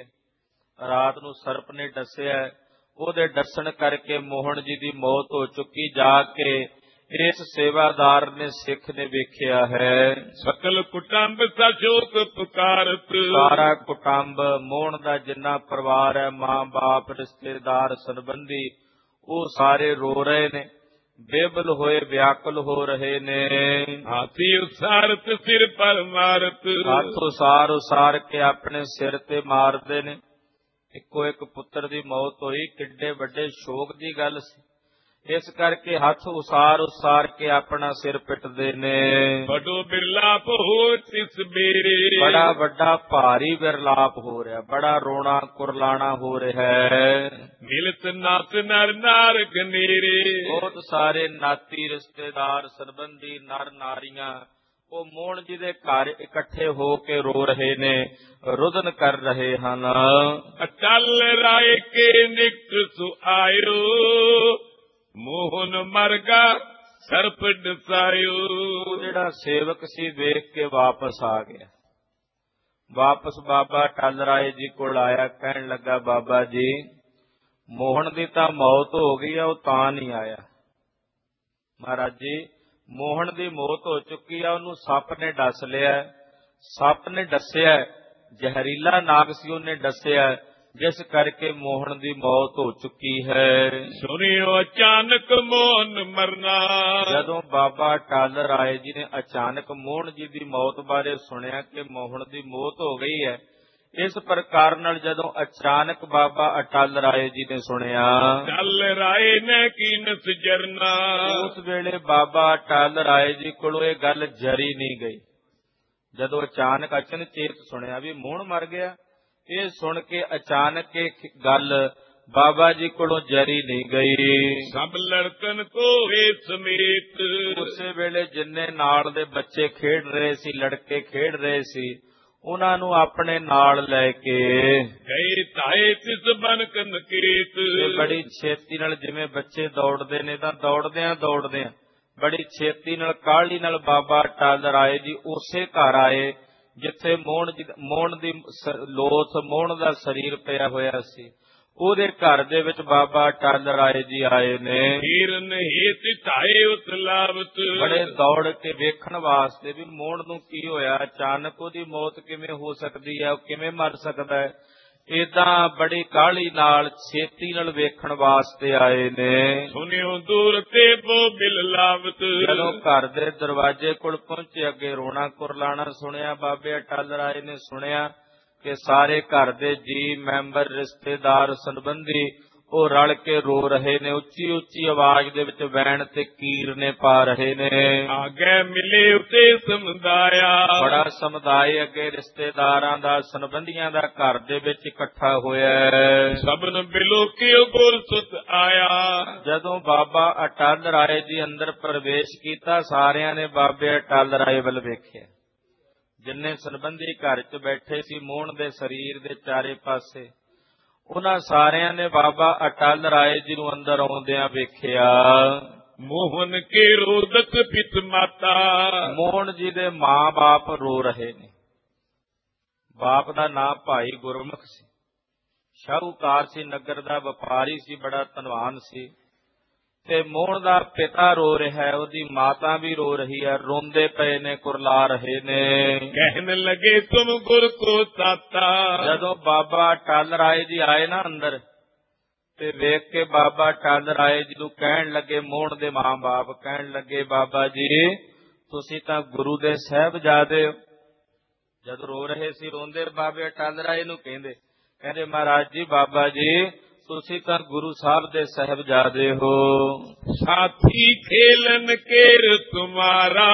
ਰਾਤ ਨੂੰ ਸਰਪ ਨੇ ਡੱਸਿਆ, ਉਹਦੇ ਡੱਸਣ ਕਰਕੇ ਮੋਹਨ ਜੀ ਦੀ ਮੌਤ ਹੋ ਚੁੱਕੀ। ਜਾ ਕੇ ਇਸ ਸੇਵਾਦਾਰ ਨੇ, ਸਿੱਖ ਨੇ ਵੇਖਿਆ ਹੈ। ਸਕਲ ਕੁਟੰਬ ਸਸ਼ੋਕ ਪੁਕਾਰਤ, ਸਾਰਾ ਕੁਟੰਬ ਮੋਹਨ ਦਾ ਜਿੰਨਾ ਪਰਿਵਾਰ ਹੈ, ਮਾਂ ਬਾਪ, ਰਿਸ਼ਤੇਦਾਰ, ਸੰਬੰਧੀ, ਉਹ ਸਾਰੇ ਰੋ ਰਹੇ ਨੇ, ਬੇਬਲ ਹੋਏ, ਵਿਆਕੁਲ ਹੋ ਰਹੇ ਨੇ। ਹਾਥੀ ਉਸਾਰਤ ਸਿਰ ਪਰ ਮਾਰਤ, ਹੱਥ ਉਸਾਰ ਉਸਾਰ ਕੇ ਆਪਣੇ ਸਿਰ ਤੇ ਮਾਰਦੇ ਨੇ। ਇੱਕੋ ਇੱਕ ਪੁੱਤਰ ਦੀ ਮੌਤ ਹੋਈ, ਕਿੱਡੇ ਵੱਡੇ ਸ਼ੋਕ ਦੀ ਗੱਲ ਸੀ, ਇਸ ਕਰਕੇ ਹੱਥ ਉਸਾਰ ਉਸਾਰ ਕੇ ਆਪਣਾ ਸਿਰ ਪਿੱਟਦੇ ਨੇ। ਬੜੋ ਬਿਰਲਾਪ ਹੋ ਤਿਸ ਬੇਰੇ, ਬੜਾ ਵੱਡਾ ਭਾਰੀ ਬਿਰਲਾਪ ਹੋ ਰਿਹਾ, ਬੜਾ ਰੋਣਾ ਕੁਰਲਾਣਾ ਹੋ ਰਿਹਾ ਹੈ। ਮਿਲਤ ਨਾਤ ਨਰ ਨਾਰ ਗਨੇਰੇ, ਬਹੁਤ ਸਾਰੇ ਨਾਤੀ, ਰਿਸ਼ਤੇਦਾਰ, ਸੰਬੰਧੀ, ਨਰ ਨਾਰੀਆਂ ਉਹ ਮੋਹਨ ਜੀ ਦੇ ਘਰ ਇਕੱਠੇ ਹੋ ਕੇ ਰੋ ਰਹੇ ਨੇ, ਰੁਦਨ ਕਰ ਰਹੇ ਹਨ। ਅਟਲ ਰਾਏ ਕੇ ਨਿਕਟ ਸੁ ਆਇਓ, ਮੋਹਨ ਮਰਗਾ ਸਰਪ ਡਸਾਇਓ। ਉਹ ਜਿਹੜਾ ਸੇਵਕ ਸੀ ਵੇਖ ਕੇ ਵਾਪਸ ਆ ਗਿਆ। ਵਾਪਸ ਬਾਬਾ ਅਟਲ ਰਾਏ ਜੀ ਕੋਲ ਆਇਆ, ਕਹਿਣ ਲੱਗਾ ਬਾਬਾ ਜੀ ਮੋਹਨ ਦੀ ਤਾਂ ਮੌਤ ਹੋ ਗਈ ਆ, ਉਹ ਤਾਂ ਨਹੀਂ ਆਇਆ। ਮਹਾਰਾਜ ਜੀ ਮੋਹਨ ਦੀ ਮੌਤ ਹੋ ਚੁੱਕੀ ਆ, ਉਹਨੂੰ ਸੱਪ ਨੇ ਡਸ ਲਿਆ। ਸੱਪ ਨੇ ਡਸਿਆ, ਜ਼ਹਿਰੀਲਾ ਨਾਗ ਸੀ, ਉਹਨੇ ਡਸਿਆ, ਜਿਸ ਕਰਕੇ ਮੋਹਨ ਦੀ ਮੌਤ ਹੋ ਚੁੱਕੀ ਹੈ। ਸੁਣਿਓ ਅਚਾਨਕ ਮੋਹਨ ਮਰਨਾ। ਜਦੋਂ ਬਾਬਾ ਅਟਲ ਰਾਏ ਜੀ ਨੇ ਅਚਾਨਕ ਮੋਹਨ ਜੀ ਦੀ ਮੌਤ ਬਾਰੇ ਸੁਣਿਆ ਕਿ ਮੋਹਨ ਦੀ ਮੌਤ ਹੋ ਗਈ ਹੈ, ਇਸ ਪ੍ਰਕਾਰ ਨਾਲ ਜਦੋਂ ਅਚਾਨਕ ਬਾਬਾ ਅਟਲ ਰਾਏ ਜੀ ਨੇ ਸੁਣਿਆ, ਅਟਲ ਰਾਏ ਨੇ ਕੀਨ ਸਜਰਨਾ। ਉਸ ਵੇਲੇ ਬਾਬਾ ਅਟਲ ਰਾਏ ਜੀ ਕੋਲੋਂ ਇਹ ਗੱਲ ਜਰੀ ਨਹੀਂ ਗਈ। ਜਦੋਂ ਅਚਾਨਕ ਅਚਨਚੇਤ ਸੁਣਿਆ ਵੀ ਮੋਹਨ ਮਰ ਗਿਆ, ਇਹ ਸੁਣ ਕੇ ਅਚਾਨਕ ਇਹ ਗੱਲ ਬਾਬਾ ਜੀ ਕੋਲੋਂ ਜਰੀ ਨਹੀਂ ਗਈ। ਸਭ ਲੜਕਨ ਕੋ ਏ ਸਮੇਤ। ਉਸੇ ਵੇਲੇ ਜਿੰਨੇ ਨਾਲ ਦੇ ਬੱਚੇ ਖੇਡ ਰਹੇ ਸੀ, ਲੜਕੇ ਖੇਡ ਰਹੇ ਸੀ, ਉਹਨਾਂ ਨੂੰ ਆਪਣੇ ਨਾਲ ਲੈ ਕੇ ਗਏ ਤਾਏ ਤਿਸ ਬਨ ਕਨਕੇਤ। ਬੜੀ ਛੇਤੀ ਨਾਲ, ਜਿਵੇਂ ਬੱਚੇ ਦੌੜਦੇ ਨੇ ਤਾਂ ਦੌੜਦਿਆਂ ਦੌੜਦਿਆਂ ਬੜੀ ਛੇਤੀ ਨਾਲ, ਕਾਹਲੀ ਨਾਲ ਬਾਬਾ ਅਟਲ ਰਾਏ ਜੀ ਉਸੇ ਘਰ ਆਏ ਜਿੱਥੇ ਮੋਹਨ ਜੀ ਮੋਹਨ ਦੀ ਲੋਥ, ਮੋਹਨ ਦਾ ਸਰੀਰ ਪਿਆ ਹੋਇਆ ਸੀ। ਉਹਦੇ ਘਰ ਦੇ ਵਿੱਚ ਬਾਬਾ ਅਟਲ ਰਾਏ ਜੀ ਆਏ ਨੇ। ਹੀਰਨ ਹੇਤ ਧਾਏ ਉਤਲਾਵਤ। ਬੜੇ ਦੌੜ ਕੇ ਵੇਖਣ ਵਾਸਤੇ ਵੀ ਮੋਹਨ ਨੂੰ ਕੀ ਹੋਇਆ, ਅਚਾਨਕ ਉਹਦੀ ਮੌਤ ਕਿਵੇਂ ਹੋ ਸਕਦੀ ਹੈ, ਉਹ ਕਿਵੇਂ ਮਰ ਸਕਦਾ ਹੈ। ਏਦਾਂ ਬੜੀ ਕਾਹਲੀ ਨਾਲ, ਛੇਤੀ ਨਾਲ ਵੇਖਣ ਵਾਸਤੇ ਆਏ ਨੇ। ਸੁਣਿਓ ਦੂਰ ਤੇ ਬੋ ਬਿਲ ਲਾਵਤ। ਜਦੋਂ ਘਰ ਦੇ ਦਰਵਾਜ਼ੇ ਕੋਲ ਪਹੁੰਚੇ, ਅੱਗੇ ਰੋਣਾ ਕੁਰਲਾਣਾ ਸੁਣਿਆ। ਬਾਬੇ ਅਟਲ ਰਾਏ ਨੇ ਸੁਣਿਆ ਕਿ ਸਾਰੇ ਘਰ ਦੇ ਜੀ, ਮੈਂਬਰ, ਰਿਸ਼ਤੇਦਾਰ, ਸੰਬੰਧੀ ਉਹ ਰਲ ਕੇ ਰੋ ਰਹੇ ਨੇ। ਉੱਚੀ ਉੱਚੀ ਆਵਾਜ਼ ਦੇ ਵਿੱਚ ਵੈਣ ਤੇ ਕੀਰਨੇ ਪਾ ਰਹੇ ਨੇ। ਆਗੇ ਮਿਲੇ ਉਤੇ ਸਮੁਦਾਇਆ। ਬੜਾ ਸਮੁਦਾਇ ਅੱਗੇ ਰਿਸ਼ਤੇਦਾਰਾਂ ਦਾ, ਸੰਬੰਧੀਆਂ ਦਾ ਘਰ ਦੇ ਵਿੱਚ ਇਕੱਠਾ ਹੋਇਆ। ਸਭਨ ਬਿਲੋ ਕਿਉ ਗੁਰ ਸੁਤ ਆਇਆ। ਜਦੋਂ ਬਾਬਾ ਅਟਲ ਰਾਏ ਜੀ ਅੰਦਰ ਪ੍ਰਵੇਸ਼ ਕੀਤਾ, ਸਾਰਿਆਂ ਨੇ ਬਾਬੇ ਅਟਲ ਰਾਏ ਵੱਲ ਵੇਖਿਆ। ਜਿੰਨੇ ਸੰਬੰਧੀ ਘਰ 'ਚ ਬੈਠੇ ਸੀ ਮੋਹਨ ਦੇ ਸਰੀਰ ਦੇ ਚਾਰੇ ਪਾਸੇ, ਉਹਨਾਂ ਸਾਰਿਆਂ ਨੇ ਬਾਬਾ ਅਟਲ ਰਾਏ ਜੀ ਨੂੰ ਅੰਦਰ ਆਉਂਦਿਆਂ ਵੇਖਿਆ। ਮੋਹਨ ਕੇ ਰੋਦਤ ਪਿਤ ਮਾਤਾ। ਮੋਹਨ ਜੀ ਦੇ ਮਾਂ-ਬਾਪ ਰੋ ਰਹੇ ਨੇ। ਬਾਪ ਦਾ ਨਾਮ ਭਾਈ ਗੁਰਮੁਖ ਸੀ, ਸ਼ਾਹੂਕਾਰ ਸੀ, ਨਗਰ ਦਾ ਵਪਾਰੀ ਸੀ, ਬੜਾ ਧਨਵਾਨ ਸੀ। ਤੇ ਮੋਹਨ ਦਾ ਪਿਤਾ ਰੋ ਰਿਹਾ ਹੈ, ਉਹਦੀ ਮਾਤਾ ਵੀ ਰੋ ਰਹੀ ਹੈ, ਰੋਂਦੇ ਪਏ ਨੇ, ਕੁਰਲਾ ਰਹੇ ਨੇ। ਕਹਿਣ ਲੱਗੇ ਤੁਮ ਗੁਰ ਕੋ ਤਾਤਾ। ਜਦੋਂ ਬਾਬਾ ਅਟਲ ਰਾਏ ਜੀ ਆਏ ਨਾ ਅੰਦਰ, ਤੇ ਵੇਖ ਕੇ ਬਾਬਾ ਅਟਲ ਰਾਏ ਜੀ ਨੂੰ ਕਹਿਣ ਲੱਗੇ, ਮੋਹਨ ਦੇ ਮਾਂ ਬਾਪ ਕਹਿਣ ਲੱਗੇ, ਬਾਬਾ ਜੀ ਤੁਸੀਂ ਤਾਂ ਗੁਰੂ ਦੇ ਸਾਹਿਬਜ਼ਾਦੇ ਹੋ। ਜਦ ਰੋ ਰਹੇ ਸੀ, ਰੋਂਦੇ ਬਾਬੇ ਅਟਲ ਰਾਏ ਨੂੰ ਕਹਿੰਦੇ ਕਹਿੰਦੇ ਮਹਾਰਾਜ ਜੀ, ਬਾਬਾ ਜੀ ਤੁਸੀਂ ਤਾਂ ਗੁਰੂ ਸਾਹਿਬ ਦੇ ਸਾਹਿਬਜ਼ਾਦੇ ਹੋ। ਸਾਥੀ ਖੇਲਨ ਕੇਰ ਤੁਮਾਰਾ,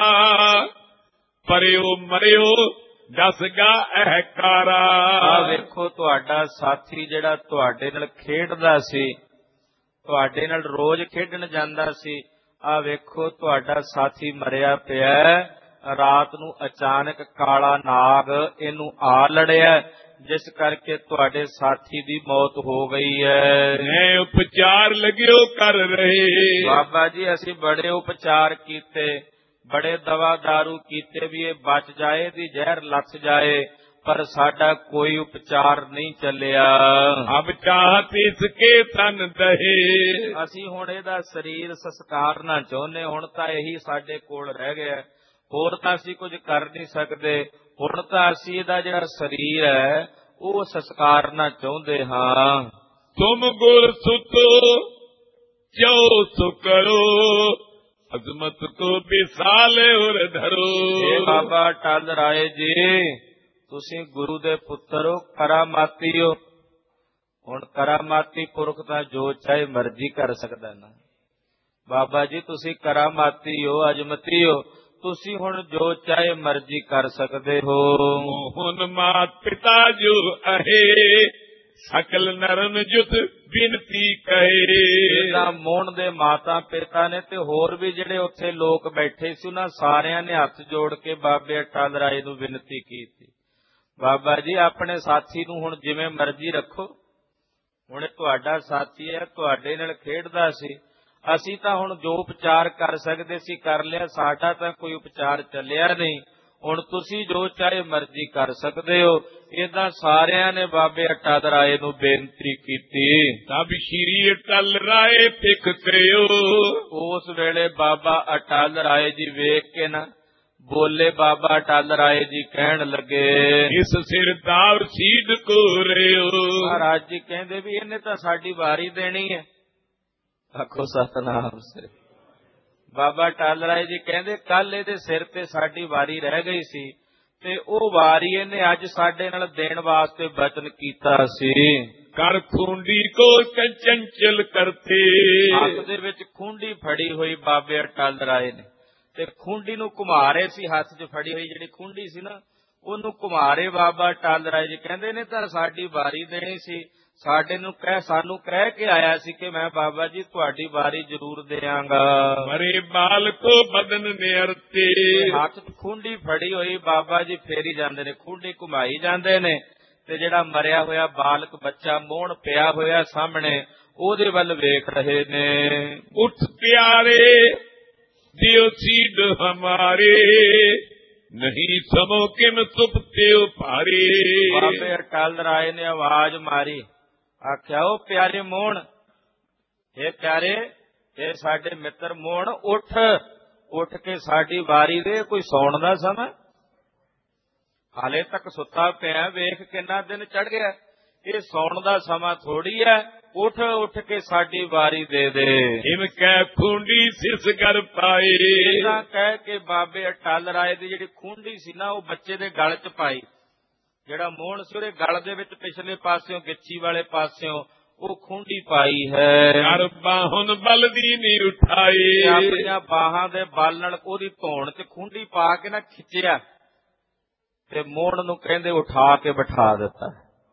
ਪਰਿਓ ਮਰਿਓ ਦਸਗਾ ਅਹਕਾਰਾ। ਆ ਵੇਖੋ ਤੁਹਾਡਾ ਸਾਥੀ ਜਿਹੜਾ ਤੁਹਾਡੇ ਨਾਲ ਖੇਡਦਾ ਸੀ, ਤੁਹਾਡੇ ਨਾਲ ਰੋਜ਼ ਖੇਡਣ ਜਾਂਦਾ ਸੀ, ਆ ਵੇਖੋ ਤੁਹਾਡਾ ਸਾਥੀ ਮਰਿਆ ਪਿਆ। ਰਾਤ ਨੂੰ ਅਚਾਨਕ ਕਾਲਾ ਨਾਗ ਇਹਨੂੰ ਆ ਲੜਿਆ, ਜਿਸ ਕਰਕੇ ਤੁਹਾਡੇ ਸਾਥੀ ਦੀ ਮੌਤ ਹੋ ਗਈ ਹੈ। ਮੈਂ ਉਪਚਾਰ ਲਗਿਓ ਕਰ ਰਹੇ। ਬਾਬਾ ਜੀ ਅਸੀਂ ਬੜੇ ਉਪਚਾਰ ਕੀਤੇ, ਬੜੇ ਦਵਾ ਦਾਰੂ ਕੀਤੇ ਵੀ ਇਹ ਬਚ ਜਾਏ, ਦੀ ਜ਼ਹਿਰ ਲੱਥ ਜਾਏ, ਪਰ ਸਾਡਾ ਕੋਈ ਉਪਚਾਰ ਨਹੀਂ ਚੱਲਿਆ। ਅਬ ਚਾਹਤ ਇਸਕੇ ਤਨ ਦਹੇ। ਅਸੀਂ ਹੁਣ ਇਹਦਾ ਸਰੀਰ ਸੰਸਕਾਰਨਾ ਚਾਹੁੰਦੇ, ਹੁਣ ਤਾਂ ਇਹੀ ਸਾਡੇ ਕੋਲ ਰਹਿ ਗਿਆ, ਹੋਰ ਤਾਂ ਅਸੀਂ ਕੁਝ ਕਰ ਨਹੀਂ ਸਕਦੇ। ਹੁਣ ਤਾਂ ਅਸੀਂ ਇਹਦਾ ਜਿਹੜਾ ਸਰੀਰ ਹੈ ਉਹ ਸੰਸਕਾਰਨਾ ਚਾਹੁੰਦੇ ਹਾਂ। ਤੁਮ ਗੁਰ ਸੁਤੋ ਜੋ ਸੁ ਕਰੋ, ਅਜ਼ਮਤ ਕੋ ਵਿਸਾਲੇ ਉਰ ਧਰੋ। ਇਹ ਬਾਬਾ ਅਟਲ ਰਾਏ ਜੀ ਤੁਸੀਂ ਗੁਰੂ ਦੇ ਪੁੱਤਰ ਹੋ, ਕਰਾਮਾਤੀ ਹੋ। ਹੁਣ ਕਰਾਮਾਤੀ ਪੁਰਖ ਤਾਂ ਜੋ ਚਾਹੇ ਮਰਜ਼ੀ ਕਰ ਸਕਦਾ ਨਾ। ਬਾਬਾ ਜੀ ਤੁਸੀਂ ਕਰਾਮਾਤੀ ਹੋ, ਅਜ਼ਮਤੀ ਹੋ, ਤੁਸੀਂ ਹੁਣ ਜੋ ਚਾਹੇ ਮਰਜ਼ੀ ਕਰ ਸਕਦੇ ਹੋ। ਮੋਹਨ ਮਾਤ ਪਿਤਾ ਜੋ ਅਹੇ, ਸਕਲ ਨਰਨ ਜੁਤ ਬਿਨਤੀ ਕਹੇ। ਇਹਦਾ ਮੋਹਣ ਦੇ ਮਾਤਾ ਪਿਤਾ ਨੇ ਤੇ ਹੋਰ ਵੀ ਜਿਹੜੇ ਉੱਥੇ ਲੋਕ ਬੈਠੇ ਸੀ ਉਹਨਾਂ ਸਾਰਿਆਂ ਨੇ ਹੱਥ ਜੋੜ ਕੇ ਬਾਬੇ ਅਟਲ ਰਾਏ ਨੂੰ ਬੇਨਤੀ ਕੀਤੀ, ਬਾਬਾ ਜੀ ਆਪਣੇ ਸਾਥੀ ਨੂੰ ਹੁਣ ਜਿਵੇਂ ਮਰਜ਼ੀ ਰੱਖੋ, ਹੁਣ ਤੁਹਾਡਾ ਸਾਥੀ ਹੈ, ਤੁਹਾਡੇ ਨਾਲ ਖੇਡਦਾ ਸੀ, ਅਸੀਂ ਤਾਂ ਹੁਣ ਜੋ ਉਪਚਾਰ ਕਰ ਸਕਦੇ ਸੀ ਕਰ ਲਿਆ, ਸਾਡਾ ਤਾਂ ਕੋਈ ਉਪਚਾਰ ਚੱਲਿਆ ਨਹੀਂ, ਹੁਣ ਤੁਸੀਂ ਜੋ ਚਾਹੇ ਮਰਜ਼ੀ ਕਰ ਸਕਦੇ ਹੋ। ਏਦਾਂ ਸਾਰਿਆਂ ਨੇ ਬਾਬੇ ਅਟਲ ਰਾਏ ਨੂੰ ਬੇਨਤੀ ਕੀਤੀ। ਤਬ ਸ਼੍ਰੀ ਅਟਲ ਰਾਏ ਪਿਖ ਕਰਿਓ। ਉਸ ਵੇਲੇ ਬਾਬਾ ਅਟਲ ਰਾਏ ਜੀ ਵੇਖ ਕੇ ਨਾ ਬੋਲੇ, ਬਾਬਾ ਅਟਲ ਰਾਏ ਜੀ ਕਹਿਣ ਲੱਗੇ, ਇਸ ਸਿਰ ਦਾਵ ਸੀਧ ਕੋ ਰਿਓ। ਮਹਾਰਾਜ ਜੀ ਕਹਿੰਦੇ ਵੀ ਇਹਨੇ ਤਾਂ ਸਾਡੀ ਵਾਰੀ ਦੇਣੀ ਹੈ। ਆਖੋ ਸਤਨਾਮ ਸ੍ਰੀ। ਬਾਬਾ ਅਟਲ ਰਾਏ ਜੀ ਕਹਿੰਦੇ ਕੱਲ ਇਹਦੇ ਸਿਰ ਤੇ ਸਾਡੀ ਵਾਰੀ ਰਹਿ ਗਈ ਸੀ ਤੇ ਉਹ ਵਾਰੀ ਇਹਨੇ ਅੱਜ ਸਾਡੇ ਨਾਲ ਦੇਣ ਵਾਸਤੇ ਬਚਨ ਕੀਤਾ ਸੀ। ਕਰ ਖੁੰਡੀ ਕੋ ਚੰਚਲ ਕਰਤੇ। ਹੱਥ ਦੇ ਵਿੱਚ ਖੁੰਡੀ ਫੜੀ ਹੋਈ ਬਾਬੇ ਅਟਲ ਰਾਏ ਨੇ ਤੇ ਖੁੰਡੀ ਨੂੰ ਘੁਮਾ ਰਹੇ ਸੀ, ਹੱਥ 'ਚ ਫੜੀ ਹੋਈ ਜਿਹੜੀ ਖੁੰਡੀ ਸੀ ਨਾ ਉਹਨੂੰ ਘੁਮਾ ਰਹੇ ਬਾਬਾ ਅਟਲ ਰਾਏ ਜੀ। ਕਹਿੰਦੇ ਨੇ ਤਾਂ ਸਾਡੀ ਵਾਰੀ ਦੇਣੀ ਸੀ, ਸਾਡੇ ਨੂੰ ਕਹਿ ਸਾਨੂੰ ਕਹਿ ਕੇ ਆਇਆ ਸੀ ਕਿ ਮੈਂ ਬਾਬਾ ਜੀ ਤੁਹਾਡੀ ਵਾਰੀ ਜ਼ਰੂਰ ਦਿਆਂਗਾ। ਮਰੇ ਬਾਲ ਕੋ ਬਦਨ ਨਿਰਤੇ। ਹੱਥ 'ਚ ਖੁੰਡੀ ਫੜੀ ਹੋਈ ਬਾਬਾ ਜੀ ਫੇਰੀ ਜਾਂਦੇ ਨੇ, ਖੁੰਡੀ ਘੁਮਾਈ ਜਾਂਦੇ ਨੇ ਤੇ ਜਿਹੜਾ ਮਰਿਆ ਹੋਇਆ ਬਾਲਕ ਬੱਚਾ ਮੋਹਣ ਪਿਆ ਹੋਇਆ ਸਾਹਮਣੇ ਉਹਦੇ ਵੱਲ ਵੇਖ ਰਹੇ ਨੇ। ਉੱਠ ਪਿਆਰੇ ਦਿਓ ਸੀਧ ਹਮਾਰੇ, ਨਹੀਂ ਸਮੋ ਕਿਮ ਸੁਪਤੇ ਭਾਰੇ। ਬਾਬੇ ਅਟਲ ਰਾਏ ਨੇ ਆਵਾਜ਼ ਮਾਰੀ, ਆਖਿਆ ਉਹ ਪਿਆਰੇ ਮੋਹਣ, ਇਹ ਪਿਆਰੇ ਇਹ ਸਾਡੇ ਮਿੱਤਰ ਮੋਹਣ, ਉੱਠ ਉੱਠ ਕੇ ਸਾਡੀ ਵਾਰੀ ਦੇ, ਕੋਈ ਸੌਣ ਦਾ ਸਮਾਂ, ਹਾਲੇ ਤੱਕ ਸੁੱਤਾ ਪਿਆ, ਵੇਖ ਕਿੰਨਾ ਦਿਨ ਚੜ ਗਿਆ, ਇਹ ਸੌਣ ਦਾ ਸਮਾਂ ਥੋੜੀ ਹੈ, ਉੱਠ ਉੱਠ ਕੇ ਸਾਡੀ ਵਾਰੀ ਦੇ ਦੇ। ਇਮ ਕਹਿ ਖੁੰਡੀ ਸਿਸ ਕਰ ਪਾਏ। ਇਹਨਾਂ ਕਹਿ ਕੇ ਬਾਬੇ ਅਟਲ ਰਾਏ ਦੀ ਜਿਹੜੀ ਖੁੰਡੀ ਸੀ ਨਾ ਉਹ ਬੱਚੇ ਦੇ ਗਲ 'ਚ ਪਾਈ। ਜਿਹੜਾ ਮੋਹਣ ਸੀ ਉਹਦੇ ਗਲ ਦੇ ਵਿੱਚ ਪਿਛਲੇ ਪਾਸਿਓਂ ਗਿੱਚੀ ਵਾਲੇ ਪਾਸਿਓਂ ਉਹ ਖੁੰਡੀ ਪਾਈ ਹੈ। ਕਰ ਬਾਹੁਨ ਬਲਦੀ ਨੀ ਉਠਾਏ। ਆਪਣੀਆਂ ਬਾਹਾਂ ਦੇ ਬਲ ਨਾਲ ਉਹਦੀ ਧੌਣ 'ਚ ਖੁੰਡੀ ਪਾ ਕੇ ਨਾ ਖਿੱਚਿਆ ਤੇ ਮੋਹਣ ਨੂੰ ਕਹਿੰਦੇ ਉਠਾ ਕੇ ਬਿਠਾ ਦਿੱਤਾ।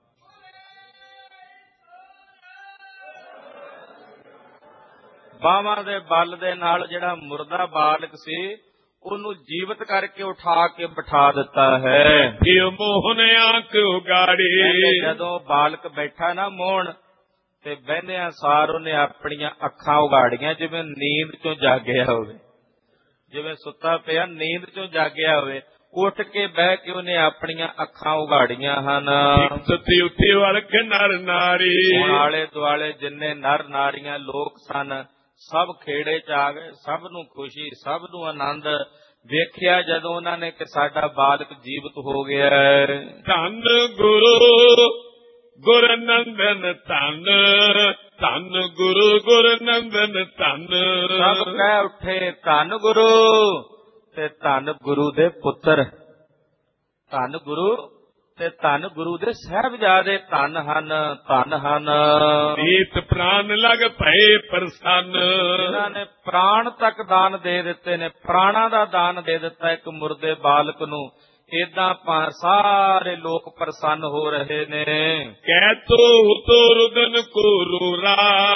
ਬਾਹਾਂ ਦੇ ਬਲ ਦੇ ਨਾਲ ਜਿਹੜਾ ਮੁਰਦਾ ਬਾਲਕ ਸੀ ਉਹਨੂੰ ਜੀਵਤ ਕਰਕੇ ਉਠਾ ਕੇ ਬਿਠਾ ਦਿੱਤਾ ਹੈ। ਇਹ ਮੋਹਨ ਆਂਖ ਉਗਾੜੇ। ਜਦੋਂ ਬਾਲਕ ਬੈਠਾ ਨਾ ਮੋਹਣ ਤੇ ਬਹਿੰਦਿਆਂ ਸਾਰ ਉਹਨੇ ਆਪਣੀਆਂ ਅੱਖਾਂ ਉਗਾੜੀਆਂ ਜਿਵੇਂ ਨੀਂਦ ਚੋਂ ਜਾਗਿਆ ਹੋਵੇ, ਜਿਵੇਂ ਸੁੱਤਾ ਪਿਆ ਨੀਂਦ ਚੋਂ ਜਾਗਿਆ ਹੋਵੇ। ਉੱਠ ਕੇ ਬਹਿ ਕੇ ਉਹਨੇ ਆਪਣੀਆਂ ਅੱਖਾਂ ਉਗਾੜੀਆਂ ਹਨ। ਸੁੱਤੀ ਉੱਠੀ ਵਰਗ ਨਰ ਨਾਰੀ। ਆਲੇ ਦੁਆਲੇ ਜਿੰਨੇ ਨਰ ਨਾਰੀਆਂ ਲੋਕ ਸਨ ਸਭ ਖੇੜੇ 'ਚ ਆ ਗਏ, ਸਭ ਨੂੰ ਖੁਸ਼ੀ, ਸਭ ਨੂੰ ਆਨੰਦ ਵੇਖਿਆ ਜਦੋਂ ਉਹਨਾਂ ਨੇ ਕਿ ਸਾਡਾ ਬਾਲਕ ਜੀਵਤ ਹੋ ਗਿਆ। ਧੰਨ ਗੁਰੂ ਗੁਰ ਨੰਦਨ ਧੰਨ, ਧੰਨ ਗੁਰੂ ਗੁਰ ਨੰਦਨ ਧੰਨ। ਸਭ ਕਹਿ ਉੱਠੇ ਧੰਨ ਗੁਰੂ ਤੇ ਧੰਨ ਗੁਰੂ ਦੇ ਪੁੱਤਰ, ਧੰਨ ਗੁਰੂ ਤੇ ਧੰਨ ਗੁਰੂ ਦੇ ਸਾਹਿਬਜ਼ਾਦੇ ਧੰਨ ਹਨ, ਧੰਨ ਹਨ। ਨੀਤ ਪ੍ਰਾਨ ਲਗ ਭਏ ਪ੍ਰਸੰਨ। ਇਹਨਾਂ ਨੇ ਪ੍ਰਾਣ ਤੱਕ ਦਾਨ ਦੇ ਦਿੱਤੇ ਨੇ, ਪ੍ਰਾਣਾ ਦਾ ਦਾਨ ਦੇ ਦਿੱਤਾ ਇੱਕ ਮੁਰਦੇ ਬਾਲਕ ਨੂੰ। ਏਦਾਂ ਸਾਰੇ ਲੋਕ ਪ੍ਰਸੰਨ ਹੋ ਰਹੇ ਨੇ। ਕਹਿ ਤੋ ਉਤੋ ਰੁਦਨ ਕੋ ਰੂਰਾ,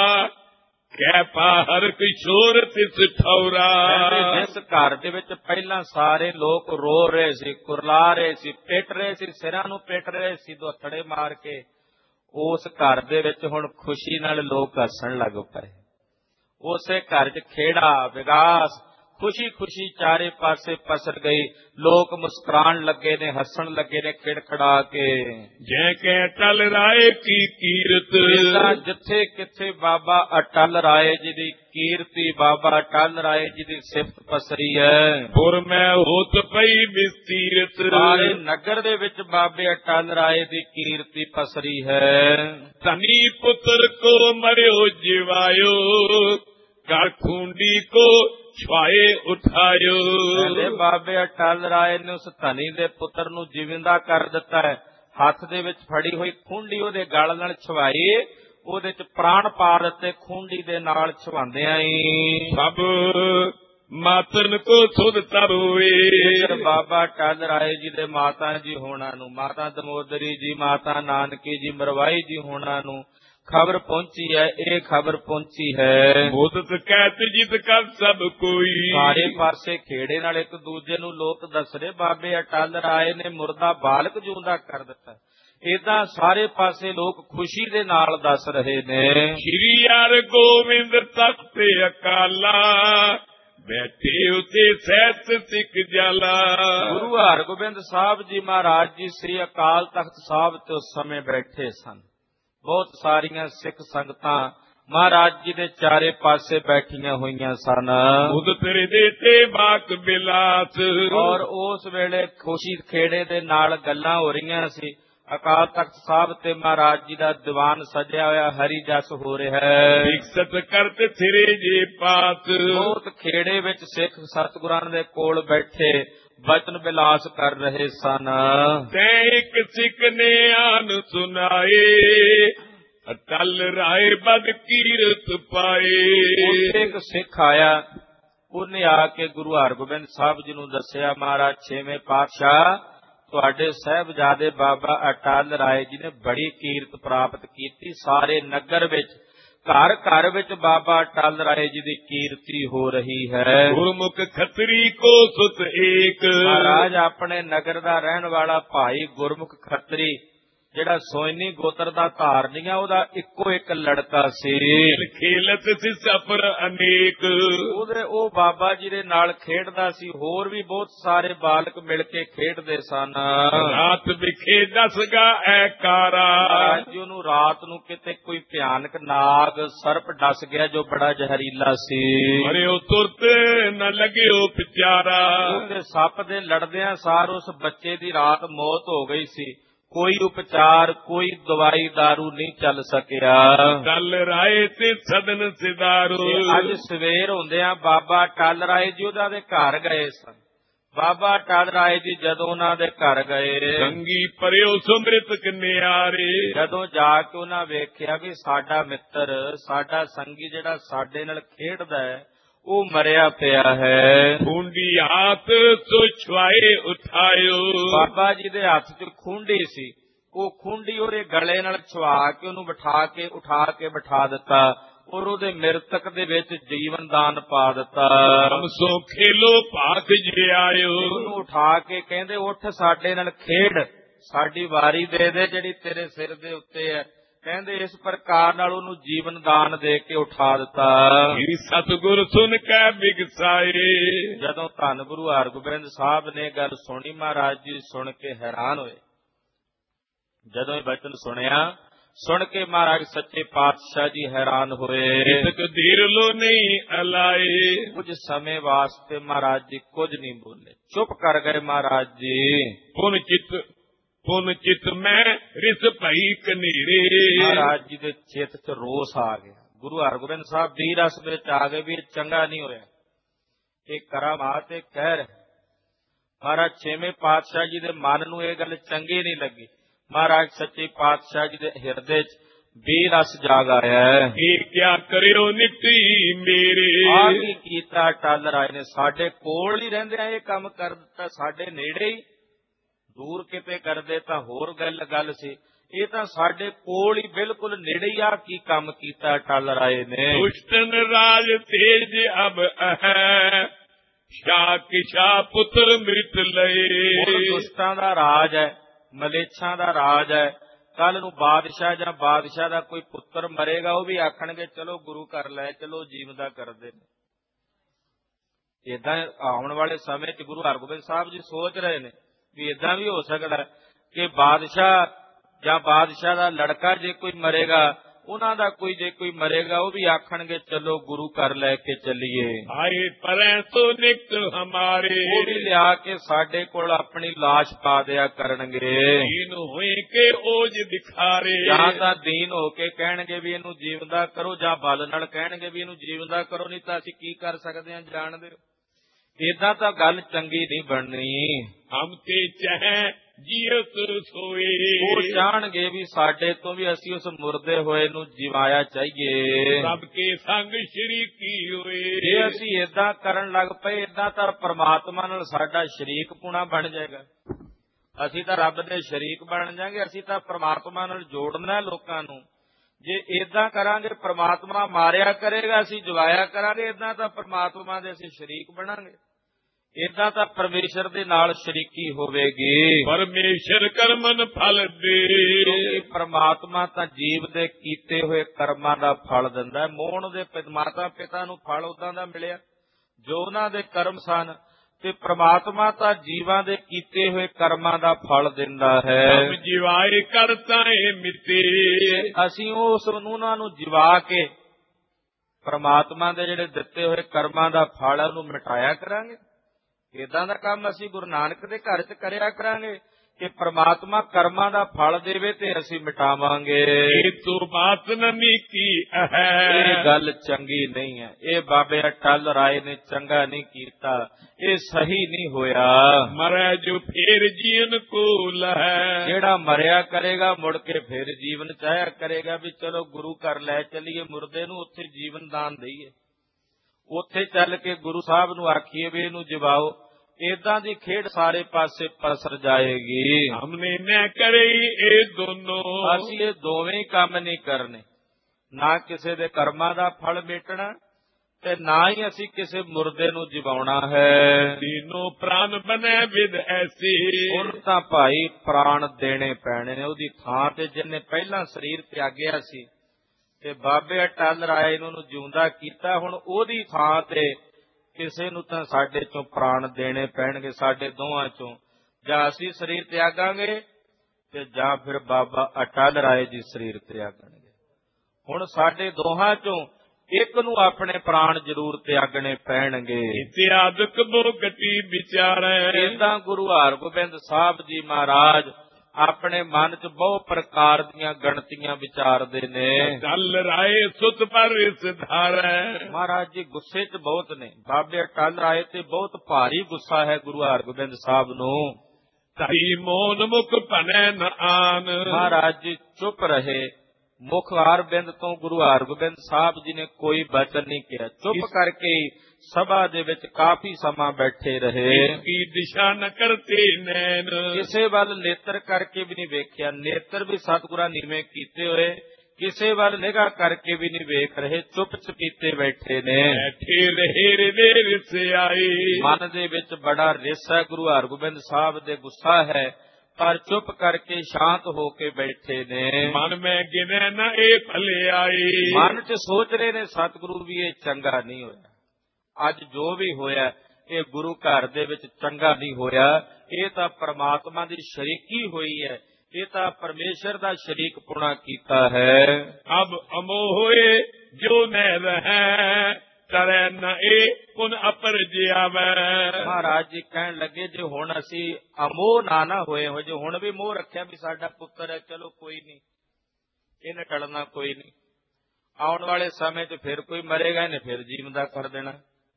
ਕਹਿ ਪਾਹਰ ਕਿਸ਼ੋਰ ਤਿਸ ਠੌਰਾ। ਜਿਸ ਘਰ ਦੇ ਵਿੱਚ ਪਹਿਲਾਂ ਸਾਰੇ ਲੋਕ ਰੋ ਰਹੇ ਸੀ, ਕੁਰਲਾ ਰਹੇ ਸੀ, ਪਿੱਟ ਰਹੇ ਸੀ, ਸਿਰਾਂ ਨੂੰ ਪਿੱਟ ਰਹੇ ਸੀ ਦੁਹੱਥੜੇ ਮਾਰ ਕੇ, ਉਸ ਘਰ ਦੇ ਵਿੱਚ ਹੁਣ ਖੁਸ਼ੀ ਨਾਲ ਲੋਕ ਹੱਸਣ ਲੱਗ ਪਏ। ਉਸੇ ਘਰ 'ਚ ਖੇੜਾ ਵਿਗਾਸ ਖੁਸ਼ੀ ਖੁਸ਼ੀ ਚਾਰੇ ਪਾਸੇ ਪਸਰ ਗਈ। ਲੋਕ ਮੁਸਕਰਾਉਣ ਲੱਗੇ ਨੇ, ਹੱਸਣ ਲੱਗੇ ਨੇ ਖਿੜਖੜਾ ਕੇ। ਜੈ ਕੇ ਅਟਲ ਰਾਏ ਕੀ ਕੀਰਤ। ਜਿੱਥੇ ਕਿੱਥੇ ਬਾਬਾ ਅਟਲ ਰਾਏ ਜੀ ਦੀ ਕੀਰਤੀ, ਬਾਬਾ ਅਟਲ ਰਾਏ ਜੀ ਦੀ ਸਿਫਤ ਪਸਰੀ ਹੈ। ਪੁਰ ਮੈਂ ਹੋਤ ਪਈ ਵਿਸਤੀਰਤ। ਸਾਰੇ ਨਗਰ ਦੇ ਵਿੱਚ ਬਾਬੇ ਅਟਲ ਰਾਏ ਦੀ ਕੀਰਤੀ ਪਸਰੀ ਹੈ। ਧਨੀ ਪੁੱਤਰ ਕੋ ਮਰਿਓ ਜਿਵਾਇਓ, ਕਰ ਖੁੰਡੀ ਕੋ ਛੁਆਏ ਉਠਾਇਓ। ਕਹਿੰਦੇ ਬਾਬੇ ਅਟਲ ਰਾਏ ਨੇ ਉਸ ਧਨੀ ਦੇ ਪੁੱਤਰ ਨੂੰ ਜਿਵਿੰਦਾ ਕਰ ਦਿੱਤਾ ਹੈ। ਹੱਥ ਦੇ ਵਿੱਚ ਫੜੀ ਹੋਈ ਖੁੰਡੀ ਉਹਦੇ ਗਲ ਨਾਲ ਛੁਆਈ, ਉਹਦੇ ਚ ਪ੍ਰਾਣ ਪਾ ਦਿੱਤੇ ਖੁੰਡੀ ਦੇ ਨਾਲ ਛੁਆਂਦਿਆਂ ਹੀ। ਸਭ ਮਾਤਨ ਕੋ ਸੁਧ ਤਬ ਹੋਏ। ਬਾਬਾ ਟਲ ਰਾਏ ਜੀ ਦੇ ਮਾਤਾ ਜੀ ਹੋਣਾ ਨੂੰ, ਮਾਤਾ ਦਮੋਦਰੀ ਜੀ, ਮਾਤਾ ਨਾਨਕੀ ਜੀ, ਮਰਵਾਈ ਜੀ ਹੋਣਾ ਨੂੰ ਖਬਰ ਪਹੁੰਚੀ ਹੈ। ਇਹ ਖਬਰ ਪਹੁੰਚੀ ਹੈ ਮੋਦਤ ਕਹਿਤ ਜਿਤ ਕਰ ਸਭ ਕੋਈ। ਸਾਰੇ ਪਾਸੇ ਖੇੜੇ ਨਾਲ ਇੱਕ ਦੂਜੇ ਨੂੰ ਲੋਕ ਦੱਸ ਰਹੇ ਬਾਬੇ ਅਟਲ ਰਾਏ ਨੇ ਮੁਰਦਾ ਬਾਲਕ ਜਿਉਂਦਾ ਕਰ ਦਿੱਤਾ। ਏਦਾਂ ਸਾਰੇ ਪਾਸੇ ਲੋਕ ਖੁਸ਼ੀ ਦੇ ਨਾਲ ਦੱਸ ਰਹੇ ਨੇ। ਸ਼੍ਰੀ ਹਰਿ ਗੋਬਿੰਦ ਤਖਤ ਅਕਾਲਾ ਬੈਠੇ ਉਤੇ ਸਹਿਤ ਸਿੱਖ ਜਾਲਾ। ਗੁਰੂ ਹਰਗੋਬਿੰਦ ਸਾਹਿਬ ਜੀ ਮਹਾਰਾਜ ਜੀ ਸ੍ਰੀ ਅਕਾਲ ਤਖਤ ਸਾਹਿਬ ਤੇ ਉਸ ਸਮੇਂ ਬੈਠੇ ਸਨ। ਬਹੁਤ ਸਾਰੀਆਂ ਸਿੱਖ ਸੰਗਤਾਂ ਮਹਾਰਾਜ ਜੀ ਦੇ ਚਾਰੇ ਪਾਸੇ ਬੈਠੀਆਂ ਹੋਈਆਂ ਸਨ। ਉਦਤ ਹਿਰਦੇ ਤੇ ਬਾਕ ਬਿਲਾਸ। ਔਰ ਉਸ ਵੇਲੇ ਖੁਸ਼ੀ ਖੇੜੇ ਦੇ ਨਾਲ ਗੱਲਾਂ ਹੋ ਰਹੀਆਂ ਸੀ। ਅਕਾਲ ਤਖਤ ਸਾਹਿਬ ਤੇ ਮਹਾਰਾਜ ਜੀ ਦਾ ਦੀਵਾਨ ਸਜਿਆ ਹੋਇਆ, ਹਰੀ ਜਸ ਹੋ ਰਿਹਾ ਹੈ। ਵਿਕਸਤ ਕਰਤ ਥਿਰੇ ਜੇ ਪਾਤ। ਬਹੁਤ ਖੇੜੇ ਵਿੱਚ ਸਿੱਖ ਸਤਿਗੁਰਾਂ ਦੇ ਕੋਲ ਬੈਠੇ ਬਚਨ ਬਿਲਾਸ ਕਰ ਰਹੇ ਸਨ। ਤੈ ਇੱਕ ਸਿੱਖ ਨੇ ਆਨ ਸੁਨਾਏ ਅਟਲ ਰਾਏ ਬਦ ਕੀਰਤ ਪਾਏ। ਉੱਥੇ ਇੱਕ ਸਿੱਖ ਆਇਆ, ਉਹਨੇ ਆ ਕੇ ਗੁਰੂ ਹਰਗੋਬਿੰਦ ਸਾਹਿਬ ਜੀ ਨੂੰ ਦੱਸਿਆ, ਮਹਾਰਾਜ ਛੇਵੇਂ ਪਾਤਸ਼ਾਹ ਤੁਹਾਡੇ ਸਾਹਿਬਜ਼ਾਦੇ ਬਾਬਾ ਅਟਲ ਰਾਏ ਜੀ ਨੇ ਬੜੀ ਕੀਰਤ ਪ੍ਰਾਪਤ ਕੀਤੀ। ਸਾਰੇ ਨਗਰ ਵਿੱਚ, ਘਰ ਘਰ ਵਿੱਚ ਬਾਬਾ ਅਟਲ ਰਾਏ ਜੀ ਦੀ ਕੀਰਤੀ ਹੋ ਰਹੀ ਹੈ। ਗੁਰਮੁਖ ਖੱਤਰੀ ਕੋ ਸੁਤ ਏਕ। ਮਹਾਰਾਜ ਆਪਣੇ ਨਗਰ ਦਾ ਰਹਿਣ ਵਾਲਾ ਭਾਈ ਗੁਰਮੁਖ ਖੱਤਰੀ ਜਿਹੜਾ ਸੋਇਨੀ ਗੋਤਰ ਦਾ ਧਾਰਨੀ ਆ, ਉਹਦਾ ਇੱਕੋ ਇੱਕ ਲੜਕਾ ਸੀ। ਖੇਲਤ ਸੀ ਸਫਰ ਅਨੇਕ। ਉਹਦੇ ਉਹ ਬਾਬਾ ਜੀ ਦੇ ਨਾਲ ਖੇਡਦਾ ਸੀ। ਹੋਰ ਵੀ ਬਹੁਤ ਸਾਰੇ ਬਾਲਕ ਮਿਲ ਕੇ ਖੇਡਦੇ ਸਨ। ਰਾਤ ਵਿਖੇ ਦਸਗਾ ਐ ਕਾਰਾ। ਅੱਜ ਉਹਨੂੰ ਰਾਤ ਨੂੰ ਕਿਤੇ ਕੋਈ ਭਿਆਨਕ ਨਾਗ ਸਰਪ ਡਸ ਗਿਆ ਜੋ ਬੜਾ ਜ਼ਹਿਰੀਲਾ ਸੀ। ਮਰਿਓ ਤੁਰਤ ਨ ਲੱਗਿਓ ਵਿਚਾਰਾ। ਉਹਦੇ ਸੱਪ ਦੇ ਲੜਦਿਆਂ ਸਾਰ ਉਸ ਬੱਚੇ ਦੀ ਰਾਤ ਮੌਤ ਹੋ ਗਈ ਸੀ। ਕੋਈ ਉਪਚਾਰ, ਕੋਈ ਦਵਾਈ ਦਾਰੂ ਨਹੀਂ ਚੱਲ ਸਕਿਆ। ਟਲ ਰਾਏ ਤੇ ਸਦਨ ਸਿਦਾਰੂ। ਅੱਜ ਸਵੇਰ ਹੁੰਦਿਆਂ ਬਾਬਾ ਟਲ ਰਾਏ ਜੀ ਉਹਨਾਂ ਦੇ ਘਰ ਗਏ ਸਨ। ਬਾਬਾ ਟਲ ਰਾਏ ਜੀ ਜਦੋਂ ਉਹਨਾਂ ਦੇ ਘਰ ਗਏ, ਸੰਗੀ ਪਰਿਓ ਸੁਮ੍ਰਿਤ ਕਨਿਆਰੇ। ਜਦੋਂ ਜਾ ਕੇ ਉਹਨਾਂ ਵੇਖਿਆ ਵੀ ਸਾਡਾ ਮਿੱਤਰ, ਸਾਡਾ ਸੰਗੀ ਜਿਹੜਾ ਸਾਡੇ ਨਾਲ ਖੇਡਦਾ ਹੈ, ਉਹ ਮਰਿਆ ਪਿਆ ਹੈ। ਖੁੰਡੀ ਹੱਥ ਸੋ ਛੁਆਏ ਉਠਾਇਓ। ਬਾਬਾ ਜੀ ਦੇ ਹੱਥ 'ਚ ਖੁੰਡੀ ਸੀ। ਉਹ ਖੁੰਡੀ ਉਹਦੇ ਗਲੇ ਨਾਲ ਛੁਆ ਕੇ ਉਹਨੂੰ ਬਿਠਾ ਕੇ ਉਠਾ ਕੇ ਬਿਠਾ ਦਿੱਤਾ ਔਰ ਉਹਦੇ ਮਿਰਤਕ ਦੇ ਵਿੱਚ ਜੀਵਨ ਦਾਨ ਪਾ ਦਿੱਤਾ। ਹਮ ਸੋ ਖੇਲੋ ਭਾਖ ਜੇ ਆਇਓ। ਉਹਨੂੰ ਉਠਾ ਕੇ ਕਹਿੰਦੇ ਉੱਠ ਸਾਡੇ ਨਾਲ ਖੇਡ, ਸਾਡੀ ਵਾਰੀ ਦੇ ਦੇ ਜਿਹੜੀ ਤੇਰੇ ਸਿਰ ਦੇ ਉੱਤੇ ਹੈ। ਕਹਿੰਦੇ ਇਸ ਪ੍ਰਕਾਰ ਨਾਲ ਉਹਨੂੰ ਜੀਵਨ ਦਾਨ ਦੇ ਕੇ ਉਠਾ ਦਿੱਤਾ। ਸਤਿਗੁਰ ਸੁਣ ਕੇ ਬਿਗਸਾਏ। ਜਦੋਂ ਧੰਨ ਗੁਰੂ ਹਰਗੋਬਿੰਦ ਸਾਹਿਬ ਨੇ ਗੱਲ ਸੁਣੀ, ਮਹਾਰਾਜ ਜੀ ਸੁਣ ਕੇ ਹੈਰਾਨ ਹੋਏ। ਜਦੋਂ ਇਹ ਬਚਨ ਸੁਣਿਆ, ਸੁਣ ਕੇ ਮਹਾਰਾਜ ਸੱਚੇ ਪਾਤਸ਼ਾਹ ਜੀ ਹੈਰਾਨ ਹੋਏ। ਦੇਰ ਲੋ ਨਹੀਂ ਅਲਾਏ। ਕੁਝ ਸਮੇਂ ਵਾਸਤੇ ਮਹਾਰਾਜ ਜੀ ਕੁਝ ਨਹੀਂ ਬੋਲੇ, ਚੁੱਪ ਕਰ ਗਏ ਮਹਾਰਾਜ ਜੀ। ਪੁਨ ਚਿਤ ਪੁਨ ਚਿਤ ਮੈਂ ਰਿਸ ਭਈ ਕਨੇਰੇ। ਮਹਾਰਾਜ ਜੀ ਦੇ ਚਿੱਤ 'ਚ ਰੋਸ ਆ ਗਿਆ। ਗੁਰੂ ਹਰਗੋਬਿੰਦ ਸਾਹਿਬ ਦੀ ਰਸ ਵਿੱਚ ਆ ਗਏ ਵੀ ਇਹ ਚੰਗਾ ਨਹੀਂ ਹੋਇਆ, ਇਹ ਕਰਾਮਾਤ ਇਹ ਕਹਿਰ ਹੈ। ਮਹਾਰਾਜ ਛੇਵੇਂ ਪਾਤਸ਼ਾਹ ਜੀ ਦੇ ਮਨ ਨੂੰ ਇਹ ਗੱਲ ਚੰਗੀ ਨਹੀਂ ਲੱਗੀ। ਮਹਾਰਾਜ ਸੱਚੇ ਪਾਤਸ਼ਾਹ ਜੀ ਦੇ ਹਿਰਦੇ 'ਚ ਵੀ ਰਸ ਜਾਗ ਆਇਆ ਹੈ। ਇਹ ਕਿਆ ਕਰਿਓ ਨਿੱਤੀ ਮੇਰੇ। ਆ ਕੀ ਕੀਤਾ ਟਲ ਰਾਏ ਨੇ, ਸਾਡੇ ਕੋਲ ਹੀ ਰਹਿੰਦੇ ਆ ਇਹ ਕੰਮ ਕਰ ਦਿੱਤਾ, ਸਾਡੇ ਨੇੜੇ ਹੀ। ਦੂਰ ਕਿਤੇ ਕਰਦੇ ਤਾਂ ਹੋਰ ਗੱਲ ਗੱਲ ਸੀ, ਇਹ ਤਾਂ ਸਾਡੇ ਕੋਲ ਹੀ ਬਿਲਕੁਲ ਨੇੜੇ ਹੀ ਆ ਕੀ ਕੰਮ ਕੀਤਾ ਟਲ ਰਾਏ ਨੇ। ਦੁਸ਼ਟਨ ਰਾਜ ਤੇਜ ਅਬ ਅਹੈ ਸ਼ਾਹ ਕਿਸ਼ਾ ਪੁੱਤਰ ਮ੍ਰਿਤ ਲਏ। ਦੁਸ਼ਟਾਂ ਦਾ ਰਾਜ ਹੈ, ਮਲੇਛਾਂ ਦਾ ਰਾਜ ਹੈ। ਕੱਲ ਨੂੰ ਬਾਦਸ਼ਾਹ ਜਾਂ ਬਾਦਸ਼ਾਹ ਦਾ ਕੋਈ ਪੁੱਤਰ ਮਰੇਗਾ, ਉਹ ਵੀ ਆਖਣਗੇ ਚਲੋ ਗੁਰੂ ਘਰ ਲੈ ਚਲੋ, ਜੀਵਦਾ ਕਰਦੇ ਨੇ। ਏਦਾਂ ਆਉਣ ਵਾਲੇ ਸਮੇਂ 'ਚ ਗੁਰੂ ਹਰਗੋਬਿੰਦ ਸਾਹਿਬ ਜੀ ਸੋਚ ਰਹੇ ਨੇ ਵੀ ਏਦਾਂ ਵੀ ਹੋ ਸਕਦਾ ਕਿ ਬਾਦਸ਼ਾਹ ਜਾਂ ਬਾਦਸ਼ਾਹ ਦਾ ਲੜਕਾ ਜੇ ਕੋਈ ਮਰੇਗਾ, ਉਹਨਾਂ ਦਾ ਕੋਈ ਜੇ ਕੋਈ ਮਰੇਗਾ, ਉਹ ਵੀ ਆਖਣਗੇ ਚਲੋ ਗੁਰੂ ਘਰ ਲੈ ਕੇ ਚੱਲੀਏ। ਆਏ ਪਰੈ ਸੋ ਨਿਕਟ ਹਮਾਰੇ। ਉਹ ਵੀ ਲਿਆ ਕੇ ਸਾਡੇ ਕੋਲ ਆਪਣੀ ਲਾਸ਼ ਪਾ ਦਿਆ ਕਰਨਗੇ। ਦੀਨ ਹੋਏ ਕੇ ਓਜ ਦਿਖਾਰੇ। ਜਾਂ ਤਾਂ ਦੀਨ ਹੋ ਕੇ ਕਹਿਣਗੇ ਵੀ ਇਹਨੂੰ ਜੀਵਦਾ ਕਰੋ, ਜਾਂ ਬਲ ਨਾਲ ਕਹਿਣਗੇ ਵੀ ਇਹਨੂੰ ਜੀਵਦਾ ਕਰੋ, ਨਹੀਂ ਤਾਂ ਅਸੀਂ ਕੀ ਕਰ ਸਕਦੇ ਹਾਂ ਜਾਣਦੇ ਹੋ। ਏਦਾਂ ਤਾਂ ਗੱਲ ਚੰਗੀ ਨਹੀਂ ਬਣਨੀ। ਹਮ ਤੇ ਚਾਹੇ ਜੀਅਤ ਸੋਏ। ਉਹ ਚਾਹਣਗੇ ਵੀ ਸਾਡੇ ਤੋਂ ਵੀ ਅਸੀਂ ਉਸ ਮੁਰਦੇ ਹੋਏ ਨੂੰ ਜਿਵਾਇਆ ਚਾਹੀਏ। ਸਭ ਕੇ ਸੰਗ ਸ਼ਰੀਕੀ ਹੋਏ। ਜੇ ਅਸੀਂ ਏਦਾਂ ਕਰਨ ਲੱਗ ਪਏ ਏਦਾਂ ਤਾਂ ਪ੍ਰਮਾਤਮਾ ਨਾਲ ਸਾਡਾ ਸ਼ਰੀਕ ਪੁਣਾ ਬਣ ਜਾਏਗਾ। ਅਸੀਂ ਤਾਂ ਰੱਬ ਦੇ ਸ਼ਰੀਕ ਬਣ ਜਾਾਂਗੇ। ਅਸੀਂ ਤਾਂ ਪ੍ਰਮਾਤਮਾ ਨਾਲ ਜੋੜਨਾ ਲੋਕਾਂ ਨੂੰ। ਜੇ ਏਦਾਂ ਕਰਾਂਗੇ ਪ੍ਰਮਾਤਮਾ ਮਾਰਿਆ ਕਰੇਗਾ, ਅਸੀਂ ਜਵਾਇਆ ਕਰਾਂਗੇ। ਏਦਾਂ ਤਾਂ ਪ੍ਰਮਾਤਮਾ ਦੇ ਅਸੀਂ ਸ਼ਰੀਕ ਬਣਾਂਗੇ। ਏਦਾਂ ਤਾਂ ਪਰਮੇਸ਼ਰ ਦੇ ਨਾਲ ਸ਼ਰੀਕੀ ਹੋਵੇਗੀ। ਪਰਮੇਸ਼ਰ ਕਰਮਨ ਫਲ ਦੇ। ਪ੍ਰਮਾਤਮਾ ਤਾਂ ਜੀਵ ਦੇ ਕੀਤੇ ਹੋਏ ਕਰਮਾਂ ਦਾ ਫਲ ਦਿੰਦਾ। ਮੋਹਣ ਦੇ ਮਾਤਾ ਪਿਤਾ ਨੂੰ ਫਲ ਉਦਾਂ ਦਾ ਮਿਲਿਆ ਜੋ ਉਹਨਾਂ ਦੇ ਕਰਮ ਸਨ, ਤੇ ਪ੍ਰਮਾਤਮਾ ਤਾਂ ਜੀਵਾਂ ਦੇ ਕੀਤੇ ਹੋਏ ਕਰਮਾਂ ਦਾ ਫਲ ਦਿੰਦਾ ਹੈ। ਹਮ ਜਿਵਾਏ ਕਰਤਾ ਏ ਮਿੱਤੇ। ਅਸੀਂ ਉਸ ਨੂੰ ਉਹਨਾਂ ਨੂੰ ਜਿਵਾ ਕੇ ਪ੍ਰਮਾਤਮਾ ਦੇ ਜਿਹੜੇ ਦਿੱਤੇ ਹੋਏ ਕਰਮਾਂ ਦਾ ਫਲ ਹੈ ਉਹਨੂੰ ਮਿਟਾਇਆ ਕਰਾਂਗੇ। ਏਦਾਂ ਦਾ ਕੰਮ ਅਸੀਂ ਗੁਰੂ ਨਾਨਕ ਦੇ ਘਰ ਚ ਕਰਿਆ ਕਰਾਂਗੇ ਕਿ ਪ੍ਰਮਾਤਮਾ ਕਰਮਾਂ ਦਾ ਫਲ ਦੇਵੇ ਤੇ ਅਸੀਂ ਮਿਟਾਵਾਂਗੇ। ਇਹ ਤੋਂ ਬਾਤ ਨਮੀ ਕੀ ਹੈ। ਇਹ ਗੱਲ ਚੰਗੀ ਨਹੀਂ ਹੈ। ਇਹ ਬਾਬੇ ਅਟਲ ਰਾਏ ਨੇ ਚੰਗਾ ਨਹੀਂ ਕੀਤਾ। ਇਹ ਸਹੀ ਨਹੀਂ ਹੋਇਆ। ਮਰੈ ਜੋ ਫੇਰ ਜੀਵਨ ਕੋਲ ਹੈ। ਜਿਹੜਾ ਮਰਿਆ ਕਰੇਗਾ ਮੁੜ ਕੇ ਫਿਰ ਜੀਵਨ ਚਾਹਿਆ ਕਰੇਗਾ ਵੀ ਚਲੋ ਗੁਰੂ ਘਰ ਲੈ ਚੱਲੀਏ ਮੁਰਦੇ ਨੂੰ, ਉੱਥੇ ਜੀਵਨ ਦਾਨ ਦਈਏ, ਉੱਥੇ ਚੱਲ ਕੇ ਗੁਰੂ ਸਾਹਿਬ ਨੂੰ ਆਖੀਏ ਵੀ ਇਹਨੂੰ ਜਿਵਾਓ। ਏਦਾਂ ਦੀ ਖੇਡ ਸਾਰੇ ਪਾਸੇ ਪਸਰ ਜਾਏਗੀ। ਹਮਨੇ ਨਾ ਕਰੇ ਇਹ ਦੋਨੋਂ। ਅਸੀਂ ਇਹ ਦੋਵੇਂ ਕੰਮ ਨਹੀਂ ਕਰਨੇ। ਨਾ ਕਿਸੇ ਦੇ ਕਰਮਾਂ ਦਾ ਫਲ ਮਿਟਣਾ ਤੇ ਨਾ ਹੀ ਅਸੀਂ ਕਿਸੇ ਮੁਰਦੇ ਨੂੰ ਜਿਵਾਉਣਾ ਹੈ। ਤੀਨੋਂ ਪ੍ਰਾਨ ਬਨੇ ਵਿਦ ਐਸੀ। ਹੁਣ ਤਾਂ ਭਾਈ ਪ੍ਰਾਣ ਦੇਣੇ ਪੈਣੇ ਨੇ। ਉਹਦੀ ਥਾਂ ਤੇ ਜਿਹਨੇ ਪਹਿਲਾਂ ਸਰੀਰ ਤਿਆਗਿਆ ਸੀ ਤੇ ਬਾਬੇ ਅਟਲ ਰਾਏ ਨੂੰ ਜਿਉਂਦਾ ਕੀਤਾ, ਹੁਣ ਉਹਦੀ ਥਾਂ ਤੇ ਕਿਸੇ ਨੂੰ ਤਾਂ ਸਾਡੇ ਚੋਂ ਪ੍ਰਾਣ ਦੇਣੇ ਪੈਣਗੇ। ਸਾਡੇ ਦੋਵਾਂ ਚੋਂ ਜਾਂ ਅਸੀਂ ਸਰੀਰ ਤਿਆਗਾਂਗੇ ਤੇ ਜਾਂ ਫਿਰ ਬਾਬਾ ਅਟਲ ਰਾਏ ਜੀ ਸਰੀਰ ਤਿਆਗਣਗੇ। ਹੁਣ ਸਾਡੇ ਦੋਹਾਂ ਚੋਂ ਇੱਕ ਨੂੰ ਆਪਣੇ ਪ੍ਰਾਣ ਜ਼ਰੂਰ ਤਿਆਗਣੇ ਪੈਣਗੇ। ਇਤਿਆਦਕ ਭੋਗਤੀ ਵਿਚਾਰੈ। ਏਦਾਂ ਗੁਰੂ ਹਰਗੋਬਿੰਦ ਸਾਹਿਬ ਜੀ ਮਹਾਰਾਜ ਆਪਣੇ ਮਨ ਚ ਬਹੁ ਪ੍ਰਕਾਰ ਦੀਆਂ ਗਣਤੀਆਂ ਵਿਚਾਰਦੇ ਨੇ। ਅਟਲ ਰਾਏ ਸੁਤ ਪਰ ਇਸ ਧਾਰੈ। ਮਹਾਰਾਜ ਜੀ ਗੁੱਸੇ ਚ ਬਹੁਤ ਨੇ। ਬਾਬੇ ਅਟਲ ਰਾਏ ਤੇ ਬਹੁਤ ਭਾਰੀ ਗੁੱਸਾ ਹੈ ਗੁਰੂ ਹਰਗੋਬਿੰਦ ਸਾਹਿਬ ਨੂੰ। ਤਾਈ ਮੋਨ ਮੁਖ ਭਨੈ ਨ ਆਨ। ਮਹਾਰਾਜ ਜੀ ਚੁੱਪ ਰਹੇ। ਮੁਖ ਅਰਬਿੰਦ ਤੋਂ ਗੁਰੂ ਹਰਗੋਬਿੰਦ ਸਾਹਿਬ ਜੀ ਨੇ ਕੋਈ ਬਚਨ ਨਹੀਂ ਕਿਹਾ। ਚੁੱਪ ਕਰਕੇ ਸਭਾ ਦੇ ਵਿੱਚ ਕਾਫੀ ਸਮਾਂ ਬੈਠੇ ਰਹੇ। ਕੀ ਦਿਸ਼ਾ ਨ ਕਰਤੇ ਨੈਣ। ਕਿਸੇ ਵੱਲ ਨੇਤਰ ਕਰਕੇ ਵੀ ਨਹੀਂ ਵੇਖਿਆ। ਨੇਤਰ ਵੀ ਸਤਿਗੁਰਾਂ ਨੀਵੇਂ ਕੀਤੇ ਹੋਏ, ਕਿਸੇ ਵੱਲ ਨਿਗਾਹ ਕਰਕੇ ਵੀ ਨਹੀਂ ਵੇਖ ਰਹੇ। ਚੁੱਪ ਚਪੀਤੇ ਬੈਠੇ ਨੇ। ਬੈਠੇ ਰਹੇ ਰੇ ਰਿਸ ਆਏ। ਮਨ ਦੇ ਵਿੱਚ ਬੜਾ ਰਿਸ ਹੈ। ਗੁਰੂ ਹਰਗੋਬਿੰਦ ਸਾਹਿਬ ਦੇ ਗੁੱਸਾ ਹੈ, ਪਰ ਚੁੱਪ ਕਰਕੇ ਸ਼ਾਂਤ ਹੋ ਕੇ ਬੈਠੇ ਨੇ। ਮਨ ਮੈਂ ਗਿਨੈ ਨਾ ਇਹ ਭਲੇ ਆਏ। ਮਨ ਚ ਸੋਚ ਰਹੇ ਨੇ ਸਤਿਗੁਰੂ ਵੀ ਇਹ ਚੰਗਾ ਨਹੀਂ ਹੋਇਆ। ਅੱਜ ਜੋ ਵੀ ਹੋਇਆ ਇਹ ਗੁਰੂ ਘਰ ਦੇ ਵਿੱਚ ਚੰਗਾ ਨਹੀਂ ਹੋਇਆ। ਇਹ ਤਾਂ ਪ੍ਰਮਾਤਮਾ ਦੀ ਸ਼ਰੀਕੀ ਹੋਈ ਹੈ। ਇਹ ਤਾਂ ਪਰਮੇਸ਼ਰ ਦਾ ਸ਼ਰੀਕ ਪੁਣਾ ਕੀਤਾ ਹੈ। ਅਬ ਅਮੋਹ ਹੋਏ ਜੋ ਨੈ ਰਹੈ ਕਰੈ ਨ ਇਹ ਪੁਨ ਅਪਰ ਜਿਆਵੈ। ਮਹਾਰਾਜ ਜੀ ਕਹਿਣ ਲੱਗੇ ਜੇ ਹੁਣ ਅਸੀਂ ਅਮੋਹ ਨਾ ਨਾ ਹੋਏ ਹੋ, ਜੇ ਹੁਣ ਵੀ ਮੋਹ ਰੱਖਿਆ ਵੀ ਸਾਡਾ ਪੁੱਤਰ ਹੈ, ਚਲੋ ਕੋਈ ਨਹੀਂ, ਇਹਨੇ ਟਲਣਾ ਕੋਈ ਨਹੀਂ, ਆਉਣ ਵਾਲੇ ਸਮੇਂ 'ਚ ਫਿਰ ਕੋਈ ਮਰੇਗਾ, ਇਹਨੇ ਫਿਰ ਜੀਵਦਾ ਕਰ ਦੇਣਾ।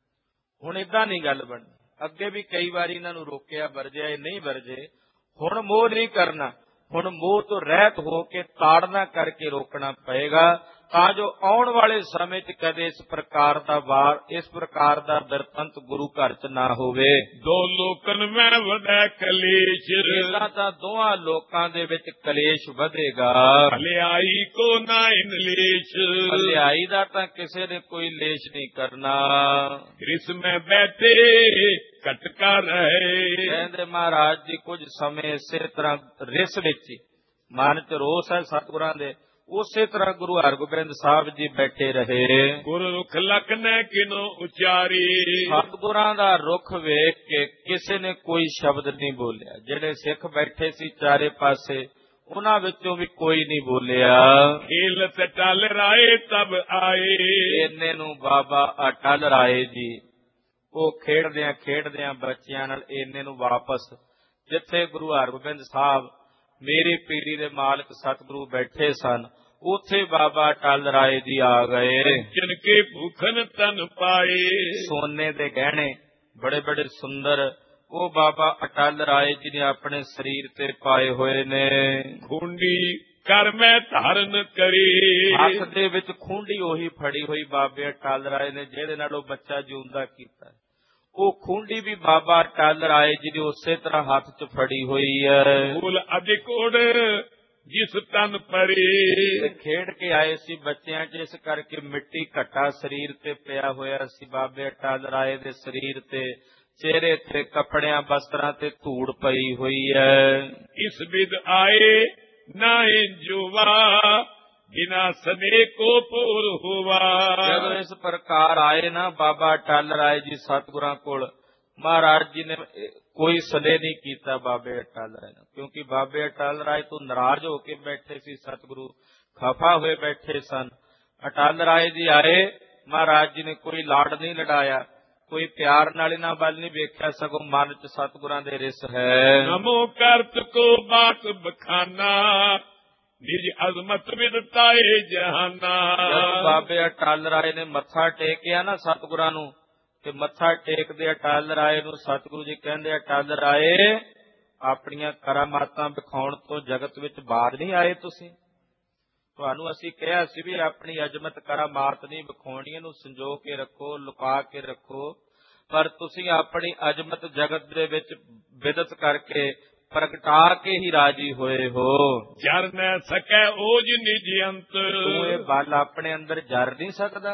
ਹੁਣ ਏਦਾਂ ਨਹੀਂ ਗੱਲ ਬਣਨੀ। ਅੱਗੇ ਵੀ ਕਈ ਵਾਰੀ ਇਹਨਾਂ ਨੂੰ ਰੋਕਿਆ, ਵਰਜਿਆ, ਇਹ ਨਹੀਂ ਵਰਜੇ। ਹੁਣ ਮੋਹ ਨਹੀਂ ਕਰਨਾ। ਹੁਣ ਮੋਹ ਤੋਂ ਰਹਿਤ ਹੋ ਕੇ ਤਾੜਨਾ ਕਰਕੇ ਰੋਕਣਾ ਪਏਗਾ, ਤਾਂ ਜੋ ਆਉਣ ਵਾਲੇ ਸਮੇਂ 'ਚ ਕਦੇ ਇਸ ਪ੍ਰਕਾਰ ਦਾ ਵਾਰ, ਇਸ ਪ੍ਰਕਾਰ ਦਾ ਬਿਰਤੰਤ ਗੁਰੂ ਘਰ 'ਚ ਨਾ ਹੋਵੇ। ਦੋ ਲੋਕਨ ਮੈਂ ਵਧੈ ਕਲੇਸ਼। ਇਹਦਾ ਤਾਂ ਦੋਹਾਂ ਲੋਕਾਂ ਦੇ ਵਿੱਚ ਕਲੇਸ਼ ਵਧੇਗਾ। ਭਲਾਈ ਕੋ ਨਾ ਇਨਲੇਸ਼। ਭਲਾਈ ਦਾ ਤਾਂ ਕਿਸੇ ਨੇ ਕੋਈ ਲੇਸ਼ ਨਹੀਂ ਕਰਨਾ। ਰਿਸ ਮੈਂ ਬੈਠੇ ਕਟਕਾ ਰਹੇ। ਕਹਿੰਦੇ ਮਹਾਰਾਜ ਜੀ ਕੁਝ ਸਮੇਂ ਇਸੇ ਤਰ੍ਹਾਂ ਰਿਸ ਵਿੱਚ ਮਨ 'ਚ ਰੋਸ ਹੈ ਸਤਿਗੁਰਾਂ ਦੇ, ਉਸੇ ਤਰ੍ਹਾਂ ਗੁਰੂ ਹਰਗੋਬਿੰਦ ਸਾਹਿਬ ਜੀ ਬੈਠੇ ਰਹੇ। ਗੁਰੂ ਰੁਖ ਲਖਨੈ ਕਿਨੋ ਉਚਾਰੀ। ਸਤਿਗੁਰਾਂ ਦਾ ਰੁਖ ਵੇਖ ਕੇ ਕਿਸੇ ਨੇ ਕੋਈ ਸ਼ਬਦ ਨਹੀਂ ਬੋਲਿਆ। ਜਿਹੜੇ ਸਿੱਖ ਬੈਠੇ ਸੀ ਚਾਰੇ ਪਾਸੇ, ਉਹਨਾਂ ਵਿੱਚੋਂ ਵੀ ਕੋਈ ਨਹੀਂ ਬੋਲਿਆ। ਖੇਲਤ ਟਲ ਰਾਏ ਤਬ ਆਏ। ਇੰਨੇ ਨੂੰ ਬਾਬਾ ਅਟਲ ਰਾਏ ਜੀ ਉਹ ਖੇਡਦਿਆਂ ਖੇਡਦਿਆਂ ਬੱਚਿਆਂ ਨਾਲ ਇੰਨੇ ਨੂੰ ਵਾਪਸ, ਜਿੱਥੇ ਗੁਰੂ ਹਰਗੋਬਿੰਦ ਸਾਹਿਬ ਮੇਰੀ ਪੀੜੀ ਦੇ ਮਾਲਕ ਸਤਿਗੁਰੂ ਬੈਠੇ ਸਨ, ਉੱਥੇ ਬਾਬਾ ਅਟਲ ਰਾਏ ਜੀ ਆ ਗਏ। ਜਿਨਕੇ ਭੂਖਨ ਤਨ ਪਾਏ। ਸੋਨੇ ਦੇ ਗਹਿਣੇ, ਬੜੇ ਬੜੇ ਸੁੰਦਰ ਉਹ ਬਾਬਾ ਅਟਲ ਰਾਏ ਜੀ ਨੇ ਆਪਣੇ ਸਰੀਰ ਤੇ ਪਾਏ ਹੋਏ ਨੇ। ਖੁੰਡੀ ਕਰ ਮੈਂ ਧਾਰਨ ਕਰੀ। ਹੱਥ ਦੇ ਵਿੱਚ ਖੁੰਡੀ ਉਹੀ ਫੜੀ ਹੋਈ ਬਾਬੇ ਅਟਲ ਰਾਏ ਨੇ ਜਿਹਦੇ ਨਾਲ ਉਹ ਬੱਚਾ ਜਿਉਂਦਾ ਕੀਤਾ। ਉਹ ਖੁੰਡੀ ਵੀ ਬਾਬਾ ਅਟਲ ਰਾਏ ਜੀ ਨੇ ਉਸੇ ਤਰ੍ਹਾਂ ਹੱਥ 'ਚ ਫੜੀ ਹੋਈ ਹੈ। ਫੂਲ ਅਧਿਕੋੜ ਜਿਸ ਤਨ ਪਰੇ। ਤੇ ਖੇਡ ਕੇ ਆਏ ਸੀ ਬੱਚਿਆਂ 'ਚ, ਇਸ ਕਰਕੇ ਮਿੱਟੀ ਘੱਟਾ ਸਰੀਰ ਤੇ ਪਿਆ ਹੋਇਆ ਸੀ। ਬਾਬੇ ਅਟਲ ਰਾਏ ਦੇ ਸਰੀਰ ਤੇ, ਚਿਹਰੇ ਤੇ, ਕੱਪੜਿਆਂ ਬਸਤਰਾਂ ਤੇ ਧੂੜ ਪਈ ਹੋਈ ਹੈ। ਇਸ ਵਿਦ ਆਏ ਨਾਹੀ ਜੁਵਾ ਬਿਨਾ ਸਨੇ ਕੋ ਪੂਰ ਹੁਆ। ਜਦੋਂ ਇਸ ਪ੍ਰਕਾਰ ਆਏ ਨਾ ਬਾਬਾ ਅਟਲ ਰਾਏ ਜੀ ਸਤਿਗੁਰਾਂ ਕੋਲ, ਮਹਾਰਾਜ ਜੀ ਨੇ ਕੋਈ ਸਨੇਹ ਨਹੀਂ ਕੀਤਾ ਬਾਬੇ ਅਟਲ ਰਾਏ ਨੂੰ, ਕਿਉਂਕਿ ਬਾਬੇ ਅਟਲ ਰਾਏ ਤੋਂ ਨਾਰਾਜ਼ ਹੋ ਕੇ ਬੈਠੇ ਸੀ। ਸਤਿਗੁਰੂ ਖਫਾ ਹੋਏ ਬੈਠੇ ਸਨ। ਅਟਲ ਰਾਏ ਜੀ ਆਏ, ਮਹਾਰਾਜ ਜੀ ਨੇ ਕੋਈ ਲਾਡ ਨਹੀਂ ਲਡਾਇਆ, ਕੋਈ ਪਿਆਰ ਨਾਲ ਇਹਨਾਂ ਵੱਲ ਨਹੀਂ ਵੇਖਿਆ, ਸਗੋਂ ਮਨ 'ਚ ਸਤਿਗੁਰਾਂ ਦੇ ਰਿਸ ਹੈ। ਨਮੋ ਕਰਤ ਕੋ ਬਾਤ ਬਖਾਨਾ ਨਿਜ ਅਜ਼ਮਤ ਵਿਦਤਾਏ ਜਹਾਨਾ। ਜਦੋਂ ਬਾਬੇ ਅਟਲ ਰਾਏ ਨੇ ਮੱਥਾ ਟੇਕਿਆ ਨਾ ਸਤਿਗੁਰਾਂ ਨੂੰ, ਤੇ ਮੱਥਾ ਟੇਕਦੇ ਅਟਲ ਰਾਏ ਨੂੰ ਸਤਿਗੁਰੂ ਜੀ ਕਹਿੰਦੇ, ਅਟਲ ਰਾਏ ਆਪਣੀਆਂ ਕਰਾਮਾਤਾਂ ਵਿਖਾਉਣ ਤੋਂ ਜਗਤ ਵਿੱਚ ਬਾਹਰ ਨਹੀਂ ਆਏ ਤੁਸੀਂ? ਤੁਹਾਨੂੰ ਅਸੀਂ ਕਿਹਾ ਸੀ ਵੀ ਆਪਣੀ ਅਜ਼ਮਤ ਕਰਾਮਾਤ ਨਹੀਂ ਵਿਖਾਉਣੀ, ਇਹਨੂੰ ਸੰਜੋ ਕੇ ਰੱਖੋ, ਲੁਕਾ ਕੇ ਰੱਖੋ, ਪਰ ਤੁਸੀਂ ਆਪਣੀ ਅਜ਼ਮਤ ਜਗਤ ਦੇ ਵਿੱਚ ਵਿਦਤ ਕਰਕੇ ਪ੍ਰਗਟਾ ਕੇ ਹੀ ਰਾਜੀ ਹੋਏ ਹੋ। ਜਰ ਨ ਸਕੈ ਓਜ ਨਿਜ ਅੰਤ। ਤੂੰ ਇਹ ਬਲ ਆਪਣੇ ਅੰਦਰ ਜਰ ਨਹੀਂ ਸਕਦਾ।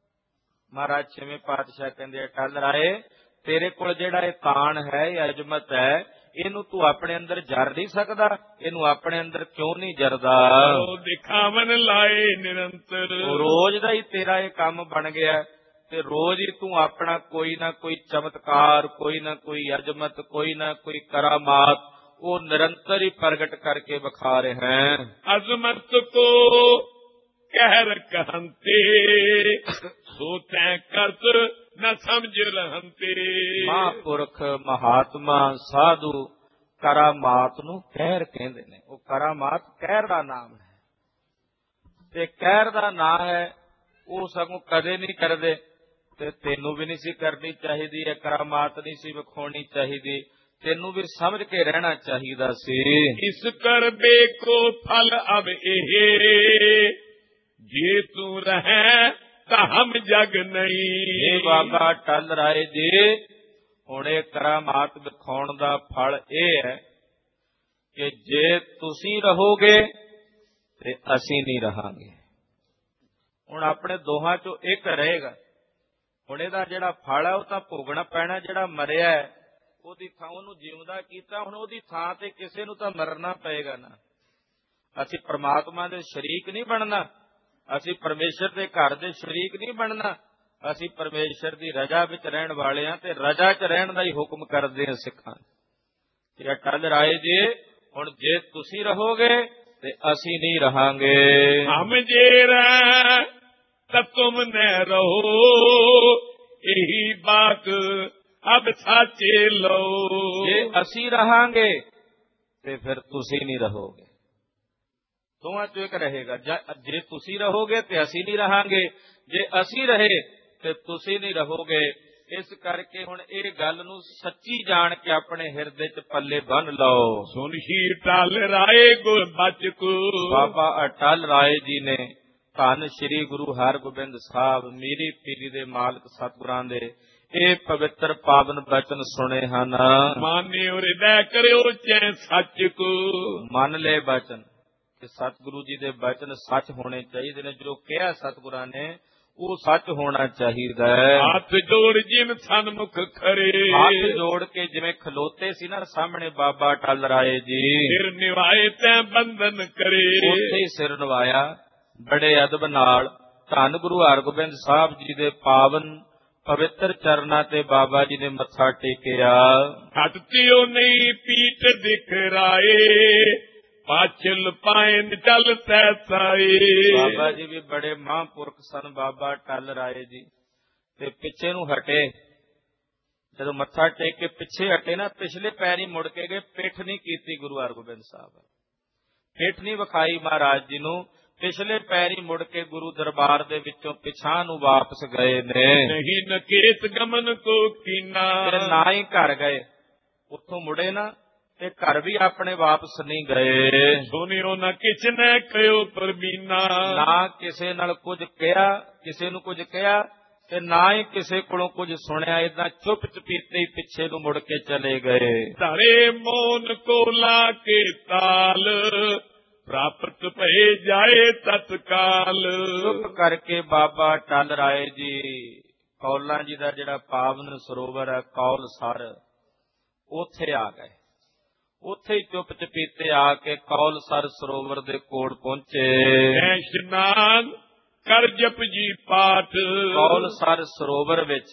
ਮਹਾਰਾਜ ਛੇਵੇਂ ਪਾਤਸ਼ਾਹ ਕਹਿੰਦੇ, ਅਟਲ ਰਾਏ ਤੇਰੇ ਕੋਲ ਜਿਹੜਾ ਇਹ ਤਾਣ ਹੈ, ਇਹ ਅਜ਼ਮਤ ਹੈ, ਇਹਨੂੰ ਤੂੰ ਆਪਣੇ ਅੰਦਰ ਜਰ ਨਹੀਂ ਸਕਦਾ, ਇਹਨੂੰ ਆਪਣੇ ਅੰਦਰ ਕਿਉਂ ਨਹੀਂ ਜਰਦਾ? ਦਿਖਾਵਨ ਲਾਏ ਨਿਰੰਤਰ। ਰੋਜ਼ ਦਾ ਹੀ ਤੇਰਾ ਇਹ ਕੰਮ ਬਣ ਗਿਆ, ਤੇ ਰੋਜ਼ ਹੀ ਤੂੰ ਆਪਣਾ ਕੋਈ ਨਾ ਕੋਈ ਚਮਤਕਾਰ, ਕੋਈ ਨਾ ਕੋਈ ਅਜ਼ਮਤ, ਕੋਈ ਨਾ ਕੋਈ ਕਰਾਮਾਤ ਉਹ ਨਿਰੰਤਰ ਹੀ ਪ੍ਰਗਟ ਕਰਕੇ ਵਿਖਾ ਰਿਹਾ ਹੈ। ਅਜ਼ਮਤ ਕੋ ਕਹਿਰ ਕਹੰਤੇ ਸੋ ਤੈ ਕਰਤ ਨਾ ਸਮਝ ਰਹੰਤੇ। ਮਹਾਂਪੁਰਖ ਮਹਾਤਮਾ ਸਾਧੂ ਕਰਾਮਾਤ ਨੂੰ ਕਹਿਰ ਕਹਿੰਦੇ ਨੇ। ਉਹ ਕਰਾਮਾਤ ਕਹਿਰ ਦਾ ਨਾਮ ਹੈ, ਤੇ ਕਹਿਰ ਦਾ ਨਾਮ ਹੈ ਉਹ ਸਗੋਂ ਕਦੇ ਨਹੀਂ ਕਰਦੇ, ਤੇ ਤੈਨੂੰ ਵੀ ਨਹੀਂ ਸੀ ਕਰਨੀ ਚਾਹੀਦੀ, ਇਹ ਕਰਾਮਾਤ ਨਹੀਂ ਸੀ ਵਿਖਾਉਣੀ ਚਾਹੀਦੀ, ਤੈਨੂੰ ਵੀ ਸਮਝ ਕੇ ਰਹਿਣਾ ਚਾਹੀਦਾ ਸੀ। ਇਸ ਕਰ ਦੇਖੋ ਫਲ ਅਬ ਇਹ ਜੇ ਤੂੰ ਰਹਿ ਤਾਂ ਹਮ ਜਗ ਨਹੀਂ। ਇਹ ਬਾਬਾ ਅਟਲ ਰਾਏ ਜੀ, ਹੁਣ ਇਹ ਕਰਾਮਾਤ ਵਿਖਾਉਣ ਦਾ ਫਲ ਇਹ ਹੈ ਕਿ ਜੇ ਤੁਸੀਂ ਰਹੋਗੇ ਤੇ ਅਸੀਂ ਨਹੀਂ ਰਹਾਂਗੇ। ਹੁਣ ਆਪਣੇ ਦੋਹਾਂ ਚੋਂ ਇੱਕ ਰਹੇਗਾ। ਹੁਣ ਇਹਦਾ ਜਿਹੜਾ ਫਲ ਹੈ ਉਹ ਤਾਂ ਭੋਗਣਾ ਪੈਣਾ। ਜਿਹੜਾ ਮਰਿਆ ਹੈ ਉਹਦੀ ਥਾਂ, ਉਹਨੂੰ ਜਿਉਂਦਾ ਕੀਤਾ, ਹੁਣ ਉਹਦੀ ਥਾਂ ਤੇ ਕਿਸੇ ਨੂੰ ਤਾਂ ਮਰਨਾ ਪਏਗਾ ਨਾ। ਅਸੀਂ ਪ੍ਰਮਾਤਮਾ ਦੇ ਸ਼ਰੀਕ ਨਹੀਂ ਬਣਨਾ, ਅਸੀਂ ਪਰਮੇਸ਼ਰ ਦੇ ਘਰ ਦੇ ਸ਼ਰੀਕ ਨਹੀਂ ਬਣਨਾ, ਅਸੀਂ ਪਰਮੇਸ਼ਰ ਦੀ ਰਜ਼ਾ ਵਿੱਚ ਰਹਿਣ ਵਾਲੇ ਹਾਂ, ਤੇ ਰਜ਼ਾ 'ਚ ਰਹਿਣ ਦਾ ਹੀ ਹੁਕਮ ਕਰਦੇ ਹਾਂ ਸਿੱਖਾਂ। ਤੇ ਅਟਲ ਰਾਏ ਜੀ, ਹੁਣ ਜੇ ਤੁਸੀਂ ਰਹੋਗੇ ਤੇ ਅਸੀਂ ਨਹੀਂ ਰਹਾਂਗੇ। ਹਮ ਜੇ ਰਹਿ ਤਾਂ ਤੁਮ ਨ ਰਹੋ, ਇਹੀ ਬਾਤ ਅਬ ਸਾਚੇ ਲਓ। ਜੇ ਅਸੀਂ ਰਹਾਂਗੇ ਤੇ ਫਿਰ ਤੁਸੀਂ ਨਹੀਂ ਰਹੋਗੇ। ਦੋਵਾਂ ਚੋਂ ਇੱਕ ਰਹੇਗਾ। ਜੇ ਤੁਸੀਂ ਰਹੋਗੇ ਤੇ ਅਸੀਂ ਨਹੀਂ ਰਹਾਂਗੇ, ਜੇ ਅਸੀਂ ਰਹੇ ਤੇ ਤੁਸੀਂ ਨਹੀਂ ਰਹੋਗੇ। ਇਸ ਕਰਕੇ ਹੁਣ ਇਹ ਗੱਲ ਨੂੰ ਸੱਚੀ ਜਾਣ ਕੇ ਆਪਣੇ ਹਿਰਦੇ 'ਚ ਪੱਲੇ ਬੰਨ੍ਹ ਲਓ। ਸੁਨਹੀ ਅਟਲ ਰਾਏ ਗੁਰ ਬਚਕੂ। ਬਾਬਾ ਅਟਲ ਰਾਏ ਜੀ ਨੇ ਧੰਨ ਸ੍ਰੀ ਗੁਰੂ ਹਰਗੋਬਿੰਦ ਸਾਹਿਬ ਮੀਰੀ ਪੀਰੀ ਦੇ ਮਾਲਕ ਸਤਿਗੁਰਾਂ ਦੇ ਇਹ ਪਵਿੱਤਰ ਪਾਵਨ ਬਚਨ ਸੁਣੇ ਹਨ। ਮਾਨਿਓ ਹਿਰਦੈ ਕਰਿਓ ਚੈ ਸੱਚ ਕੋ। ਮੰਨ ਲੈ ਬਚਨ ਕਿ ਸਤਿਗੁਰੂ ਜੀ ਦੇ ਬਚਨ ਸੱਚ ਹੋਣੇ ਚਾਹੀਦੇ ਨੇ। ਜੋ ਕਿਹਾ ਸਤਿਗੁਰਾਂ ਨੇ ਉਹ ਸੱਚ ਹੋਣਾ ਚਾਹੀਦਾ ਹੈ। ਹੱਥ ਜੋੜ ਜਿਨ ਸਨਮੁਖ ਖੜੇ। ਹੱਥ ਜੋੜ ਕੇ ਜਿਵੇਂ ਖਲੋਤੇ ਸੀ ਨਾ ਸਾਹਮਣੇ ਬਾਬਾ ਅਟਲ ਰਾਏ ਜੀ, ਸਿਰ ਨਿਵਾਏ ਤੈ ਬੰਧਨ ਕਰੇ। ਉੱਥੇ ਹੀ ਸਿਰ ਨਿਵਾਇਆ ਬੜੇ ਅਦਬ ਨਾਲ। ਧੰਨ ਗੁਰੂ ਹਰਗੋਬਿੰਦ ਸਾਹਿਬ ਜੀ ਦੇ ਪਾਵਨ ਪਵਿੱਤਰ ਚਰਨਾਂ ਤੇ ਬਾਬਾ ਜੀ ਨੇ ਮੱਥਾ ਟੇਕਿਆ। ਹਟਤਿਓ ਨਹੀਂ ਪੀਠ ਦਿਖ ਰਾਏ, ਪਾਛਲ ਪਾਇਨ ਚੱਲ ਤੈ ਸਾਏ। ਬਾਬਾ ਜੀ ਵੀ ਬੜੇ ਮਹਾਂਪੁਰਖ ਸਨ ਬਾਬਾ ਅਟਲ ਰਾਏ ਜੀ, ਤੇ ਪਿੱਛੇ ਨੂੰ ਹਟੇ। ਜਦੋਂ ਮੱਥਾ ਟੇਕ ਕੇ ਪਿੱਛੇ ਹਟੇ ਨਾ, ਪਿਛਲੇ ਪੈਰ ਹੀ ਮੁੜ ਕੇ ਗਏ, ਪਿੱਠ ਨਹੀਂ ਕੀਤੀ ਗੁਰੂ ਹਰਗੋਬਿੰਦ ਸਾਹਿਬ, ਪਿੱਠ ਨਹੀਂ ਵਿਖਾਈ ਮਹਾਰਾਜ ਜੀ ਨੂੰ। ਪਿਛਲੇ ਪੈਰ ਹੀ ਮੁੜ ਕੇ ਗੁਰੂ ਦਰਬਾਰ ਦੇ ਵਿੱਚੋਂ ਪਿਛਾਂ ਨੂੰ ਵਾਪਸ ਗਏ ਨੇ। ਨਹੀਂ ਨਕੇਤ ਗਮਨ ਕੋ ਕੀਨਾ। ਨਾ ਹੀ ਘਰ ਗਏ, ਉੱਥੋਂ ਮੁੜੇ ਨਾ ਤੇ ਘਰ ਵੀ ਆਪਣੇ ਵਾਪਸ ਨਹੀਂ ਗਏ। ਸੁਣਿਓ ਨਾ ਕਿਛ ਨੇ ਕਹਿਓ ਪ੍ਰਬੀਨਾ, ਨਾ ਕਿਸੇ ਨਾਲ ਕੁਝ ਕਿਹਾ, ਕਿਸੇ ਨੂੰ ਕੁਝ ਕਿਹਾ ਤੇ ਨਾ ਹੀ ਕਿਸੇ ਕੋਲੋਂ ਕੁਝ ਸੁਣਿਆ। ਏਦਾਂ ਚੁੱਪ ਚਪੀਤੇ ਹੀ ਪਿੱਛੇ ਨੂੰ ਮੁੜ ਕੇ ਚਲੇ ਗਏ। ਧਰੇ ਮੋਨ ਕੋ ਲਾ ਕੇ ਤਾਲ, ਪ੍ਰਾਪਤ ਭਏ ਜਾਏ ਤਤਕਾਲ। ਚੁੱਪ ਕਰਕੇ ਬਾਬਾ ਟਲ ਰਾਏ ਜੀ ਕੌਲਾਂ ਜੀ ਦਾ ਜਿਹੜਾ ਪਾਵਨ ਸਰੋਵਰ ਹੈ ਕੌਲ ਸਰ, ਉੱਥੇ ਆ ਗਏ। ਉੱਥੇ ਹੀ ਚੁੱਪ ਚਪੀਤੇ ਆ ਕੇ ਕੌਲ ਸਰ ਸਰੋਵਰ ਦੇ ਕੋਲ ਪਹੁੰਚੇ। ਇਸ਼ਨਾਨ ਕਰ ਜਪਜੀ ਪਾਠ, ਕੌਲ ਸਰ ਸਰੋਵਰ ਵਿੱਚ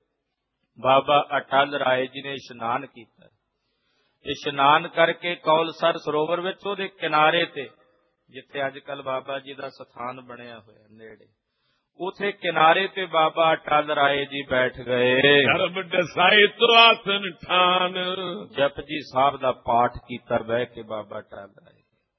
ਬਾਬਾ ਅਟਲ ਰਾਏ ਜੀ ਨੇ ਇਸ਼ਨਾਨ ਕੀਤਾ। ਇਸ਼ਨਾਨ ਕਰਕੇ ਕੌਲ ਸਰ ਸਰੋਵਰ ਵਿੱਚ ਉਹਦੇ ਕਿਨਾਰੇ ਤੇ, ਜਿੱਥੇ ਅੱਜ ਕੱਲ ਬਾਬਾ ਜੀ ਦਾ ਸਥਾਨ ਬਣਿਆ ਹੋਇਆ ਨੇੜੇ, ਉਥੇ ਕਿਨਾਰੇ ਤੇ ਬਾਬਾ ਅਟਲ ਰਾਏ ਜੀ ਬੈਠ ਗਏ। ਧਰਮ ਦਸਾਏ ਤੋਂ ਆਸਨ ਠਾਨ, ਜਪਜੀ ਸਾਹਿਬ ਦਾ ਪਾਠ ਕੀਤਾ ਬਹਿ ਕੇ ਬਾਬਾ ਅਟਲ ਰਾਏ।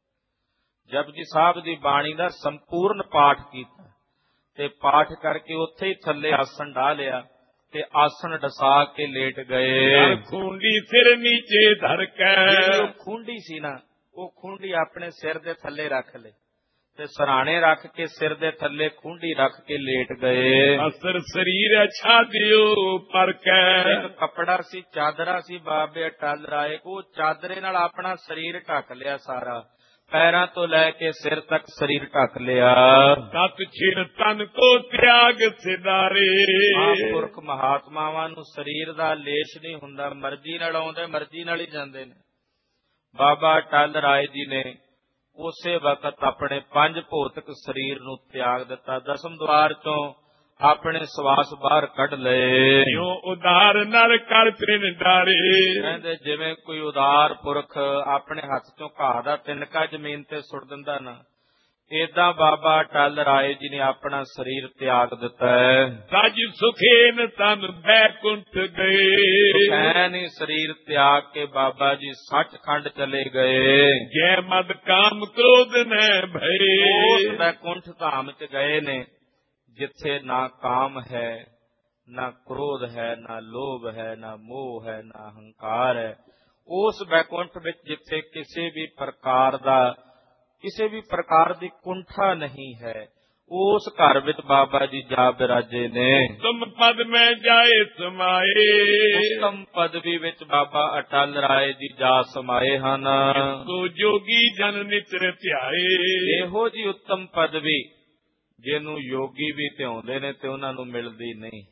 ਜਪਜੀ ਸਾਹਿਬ ਦੀ ਬਾਣੀ ਦਾ ਸੰਪੂਰਨ ਪਾਠ ਕੀਤਾ ਤੇ ਪਾਠ ਕਰਕੇ ਉੱਥੇ ਹੀ ਥੱਲੇ ਆਸਣ ਢਾ ਲਿਆ ਤੇ ਆਸਣ ਡਸਾ ਕੇ ਲੇਟ ਗਏ। ਖੂੰਡੀ ਸਿਰ ਨੀਚੇ ਧਰ ਕੇ, ਉਹ ਖੂੰਡੀ ਸੀ ਨਾ, ਉਹ ਖੂੰਡੀ ਆਪਣੇ ਸਿਰ ਦੇ ਥੱਲੇ ਰੱਖ ਲਈ ਤੇ ਸਰਾਣੇ ਰੱਖ ਕੇ ਸਿਰ ਦੇ ਥੱਲੇ ਖੂੰਡੀ ਰੱਖ ਕੇ ਲੇਟ ਗਏ। ਅਸਰ ਸਰੀਰ ਅੱਛਾ ਦਿਓ ਪਰ ਕੈ, ਇੱਕ ਕੱਪੜਾ ਸੀ, ਚਾਦਰਾ ਸੀ ਬਾਬੇ ਅਟਲ ਰਾਏ, ਉਹ ਚਾਦਰੇ ਨਾਲ ਆਪਣਾ ਸਰੀਰ ਢੱਕ ਲਿਆ ਸਾਰਾ, ਪੈਰਾਂ ਤੋਂ ਲੈ ਕੇ ਸਿਰ ਤੱਕ ਸਰੀਰ ਢੱਕ ਲਿਆ। ਤਤ ਛਿੜ ਤਨ ਕੋ ਤਿਆਗ ਸਿਦਾਰੇ, ਮਹਾਂਪੁਰਖ ਮਹਾਤਮਾਵਾਂ ਨੂੰ ਸਰੀਰ ਦਾ ਲੇਸ਼ ਨਹੀਂ ਹੁੰਦਾ, ਮਰਜ਼ੀ ਨਾਲ ਆਉਂਦੇ ਮਰਜ਼ੀ ਨਾਲ ਹੀ ਜਾਂਦੇ ਨੇ। ਬਾਬਾ ਅਟਲ ਰਾਏ ਜੀ ਨੇ ਉਸੇ ਵਕਤ ਆਪਣੇ ਪੰਜ ਭੌਤਿਕ ਸਰੀਰ ਨੂੰ ਤਿਆਗ ਦਿੱਤਾ, ਦਸਮ ਦੁਆਰ ਚੋਂ ਆਪਣੇ ਸਵਾਸ ਬਾਹਰ ਕੱਢ ਲਏ। ਜਿਉ ਉਦਾਰ ਨਰ ਕਰ ਤ੍ਰਿਨ ਡਾਰੇ, ਕਹਿੰਦੇ ਜਿਵੇਂ ਕੋਈ ਉਦਾਰ ਪੁਰਖ ਆਪਣੇ ਹੱਥ ਚੋਂ ਘਾਹ ਦਾ ਤਿਨਕਾ ਜ਼ਮੀਨ ਤੇ ਸੁੱਟ ਦਿੰਦਾ ਨਾ, ਏਦਾਂ ਬਾਬਾ ਅਟਲ ਰਾਏ ਜੀ ਨੇ ਆਪਣਾ ਸਰੀਰ ਤਿਆਗ ਦਿੱਤਾ ਹੈ। ਸਜ ਸੁਖੇਨ ਤਨ ਬੈਕੁੰਠ ਗਏ, ਸੁਖੈਨ ਸਰੀਰ ਤਿਆਗ ਕੇ ਬਾਬਾ ਜੀ ਸੱਚਖੰਡ ਚਲੇ ਗਏ। ਜੈ ਮਦ ਕਾਮ ਕ੍ਰੋਧ ਨੈ ਭਏ, ਉਸ ਬੈਕੁੰਠ ਧਾਮ ਚ ਗਏ ਨੇ ਜਿੱਥੇ ਨਾ ਕਾਮ ਹੈ, ਨਾ ਕ੍ਰੋਧ ਹੈ, ਨਾ ਲੋਭ ਹੈ, ਨਾ ਮੋਹ ਹੈ, ਨਾ ਹੰਕਾਰ ਹੈ। ਉਸ ਬੈਕੁੰਠ ਵਿੱਚ ਜਿੱਥੇ ਕਿਸੇ ਵੀ ਪ੍ਰਕਾਰ ਦਾ ਕਿਸੇ ਵੀ ਪ੍ਰਕਾਰ ਦੀ ਕੁੰਠਾ ਨਹੀਂ ਹੈ, ਉਸ ਘਰ ਵਿੱਚ ਬਾਬਾ ਜੀ ਜਾ ਬਿਰਾਜੇ ਨੇ। ਤੁਮ ਪਦ ਮੈਂ ਜਾਏ ਸਮਾਏ, ਉੱਤਮ ਪਦਵੀ ਵਿੱਚ ਬਾਬਾ ਅਟਲ ਰਾਏ ਜੀ ਜਾ ਸਮਾਏ ਹਨ। ਤੋ ਜੋਗੀ ਜਨ ਨਿਤਰ ਧਿਆਏ, ਇਹੋ ਜੀ ਉੱਤਮ ਪਦਵੀ ਜਿਹਨੂੰ ਯੋਗੀ ਵੀ ਧਿਆਉਂਦੇ ਨੇ ਤੇ ਉਹਨਾਂ ਨੂੰ ਮਿਲਦੀ ਨਹੀਂ।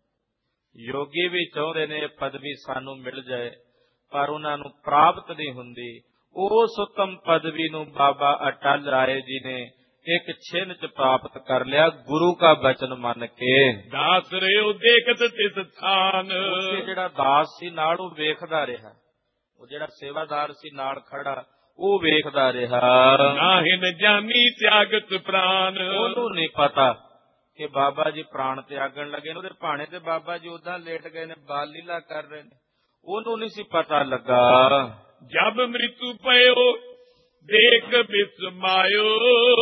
ਯੋਗੀ ਵੀ ਚਾਹੁੰਦੇ ਨੇ ਇਹ ਪਦਵੀ ਸਾਨੂੰ ਮਿਲ ਜਾਏ, ਪਰ ਉਹਨਾਂ ਨੂੰ ਪ੍ਰਾਪਤ ਨਹੀਂ ਹੁੰਦੀ। ਉਸ ਉੱਤਮ ਪਦਵੀ ਨੂੰ ਬਾਬਾ ਅਟਲ ਰਾਏ ਜੀ ਨੇ ਇੱਕ ਛਿਨ ਚ ਪ੍ਰਾਪਤ ਕਰ ਲਿਆ, ਗੁਰੂ ਕਾ ਬਚਨ ਮੰਨ ਕੇ। ਦਾਸ ਰਿਓ ਦੇਖਤ ਤਿਸ ਥਾਨ, ਉੱਥੇ ਜਿਹੜਾ ਦਾਸ ਸੀ ਨਾਲ ਉਹ ਵੇਖਦਾ ਰਿਹਾ, ਉਹ ਜਿਹੜਾ ਸੇਵਾਦਾਰ ਸੀ ਨਾਲ ਖੜਾ ਉਹ ਵੇਖਦਾ ਰਿਹਾ। ਨਾਹਿਨ ਜਾਨੀ ਤਿਆਗਤ ਪ੍ਰਾਨ, ਉਹਨੂੰ ਨਹੀਂ ਪਤਾ ਕਿ ਬਾਬਾ ਜੀ ਪ੍ਰਾਣ ਤਿਆਗਣ ਲੱਗੇ ਨੇ, ਉਹਦੇ ਭਾਣੇ ਤੇ ਬਾਬਾ ਜੀ ਉਦਾਂ ਲੇਟ ਗਏ ਨੇ, ਬਾਲ ਲੀਲਾ ਕਰ ਰਹੇ ਨੇ, ਉਹਨੂੰ ਨਹੀਂ ਸੀ ਪਤਾ ਲੱਗਾ। ਜਬ ਮ੍ਰਿਤੂ ਪਇਓ ਦੇਖ ਬਿਸਮਾਇਓ,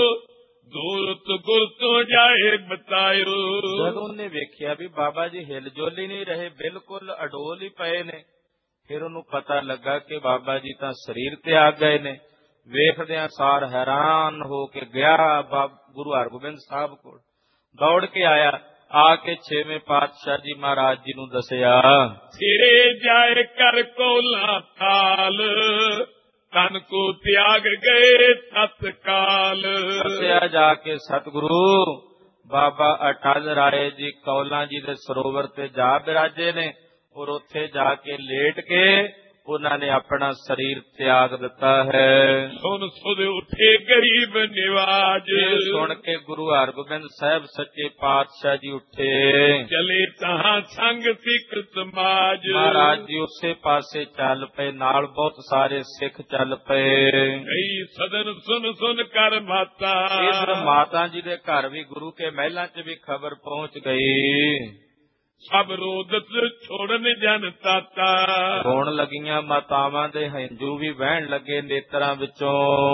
ਦੂਰਤ ਗੁਰ ਤੋਂ ਜਾਏ ਬਤਾਇਓ। ਜਦੋਂ ਉਹਨੇ ਵੇਖਿਆ ਵੀ ਬਾਬਾ ਜੀ ਹਿਲ ਜੁਲ ਹੀ ਨਹੀਂ ਰਹੇ, ਬਿਲਕੁਲ ਅਡੋਲ ਹੀ ਪਏ ਨੇ, ਫਿਰ ਉਹਨੂੰ ਪਤਾ ਲੱਗਾ ਕਿ ਬਾਬਾ ਜੀ ਤਾਂ ਸਰੀਰ ਤਿਆਗ ਗਏ ਨੇ। ਵੇਖਦਿਆਂ ਸਾਰ ਹੈਰਾਨ ਹੋ ਕੇ ਗਿਆ ਗੁਰੂ ਹਰਗੋਬਿੰਦ ਸਾਹਿਬ ਕੋਲ, ਦੌੜ ਕੇ ਆਇਆ, ਆ ਕੇ ਛੇਵੇਂ ਪਾਤਸ਼ਾਹ ਜੀ ਮਹਾਰਾਜ ਜੀ ਨੂੰ ਦੱਸਿਆ। ਸਿਰੇ ਜਾਏ ਕਰ ਕੋਲਾ ਤਾਲ, ਤਨ ਕੋ ਤਿਆਗ ਗਏ ਤਤਕਾਲ। ਦੱਸਿਆ ਜਾ ਕੇ ਸਤਿਗੁਰੂ ਬਾਬਾ ਅਟਲ ਰਾਏ ਜੀ ਕੌਲਾਂ ਜੀ ਦੇ ਸਰੋਵਰ ਤੇ ਜਾ ਬਿਰਾਜੇ ਨੇ, ਔਰ ਉੱਥੇ ਜਾ ਕੇ ਲੇਟ ਕੇ ਉਹਨਾਂ ਨੇ ਆਪਣਾ ਸਰੀਰ ਤਿਆਗ ਦਿੱਤਾ ਹੈ। ਸੁਣ ਸੁਧ ਉੱਠੇ ਗਰੀਬ ਨਿਵਾਜ, ਸੁਣ ਕੇ ਗੁਰੂ ਹਰਗੋਬਿੰਦ ਸਾਹਿਬ ਸੱਚੇ ਪਾਤਸ਼ਾਹ ਜੀ ਉੱਠੇ, ਚਲੇ ਤਹਾਂ ਸੰਗ ਸਿੱਖ ਸਮਾਜ। ਮਹਾਰਾਜ ਜੀ ਉਸੇ ਪਾਸੇ ਚੱਲ ਪਏ, ਨਾਲ ਬਹੁਤ ਸਾਰੇ ਸਿੱਖ ਚੱਲ ਪਏ। ਕਈ ਸਦਨ ਸੁਨ ਸੁਨ ਕਰ ਮਾਤਾ, ਇਸ ਮਾਤਾ ਜੀ ਦੇ ਘਰ ਵੀ ਗੁਰੂ ਕੇ ਮਹਿਲਾਂ 'ਚ ਵੀ ਖਬਰ ਪਹੁੰਚ ਗਈ। ਸਭ ਰੋਦਤ ਛੋੜਨ ਜਨ ਤਾਤਾ, ਰੋਣ ਲੱਗੀਆਂ ਮਾਤਾਵਾਂ ਦੇ ਹੰਝੂ ਵੀ ਵਹਿਣ ਲੱਗੇ ਨੇਤਰਾਂ ਵਿੱਚੋਂ।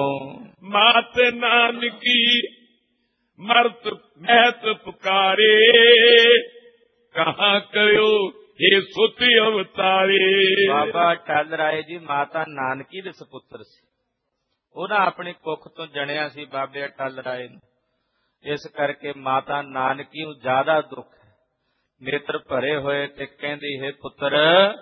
ਮਾਤ ਨਾਨਕੀ ਮਰਤ ਮਹਿਤ ਪੁਕਾਰੇ, ਕਹਾਂ ਕਰਿਓ हे सुत अवतारे। ਬਾਬਾ ਟਲ ਰਾਏ ਜੀ ਮਾਤਾ ਨਾਨਕੀ ਦੇ ਸੁਪੁੱਤਰ ਸੀ। ਉਹਨਾਂ ਆਪਣੀ ਕੁੱਖ ਤੋਂ ਜਣਿਆ ਸੀ ਬਾਬੇ ਅਟਲ ਰਾਏ ਨੂੰ। ਇਸ ਕਰਕੇ ਮਾਤਾ ਨਾਨਕੀ ਨੂੰ ਜ਼ਿਆਦਾ ਦੁੱਖ ਹੈ। ਨੇਤਰ ਭਰੇ ਹੋਏ ਤੇ ਕਹਿੰਦੀ, ਹੈ ਪੁੱਤਰ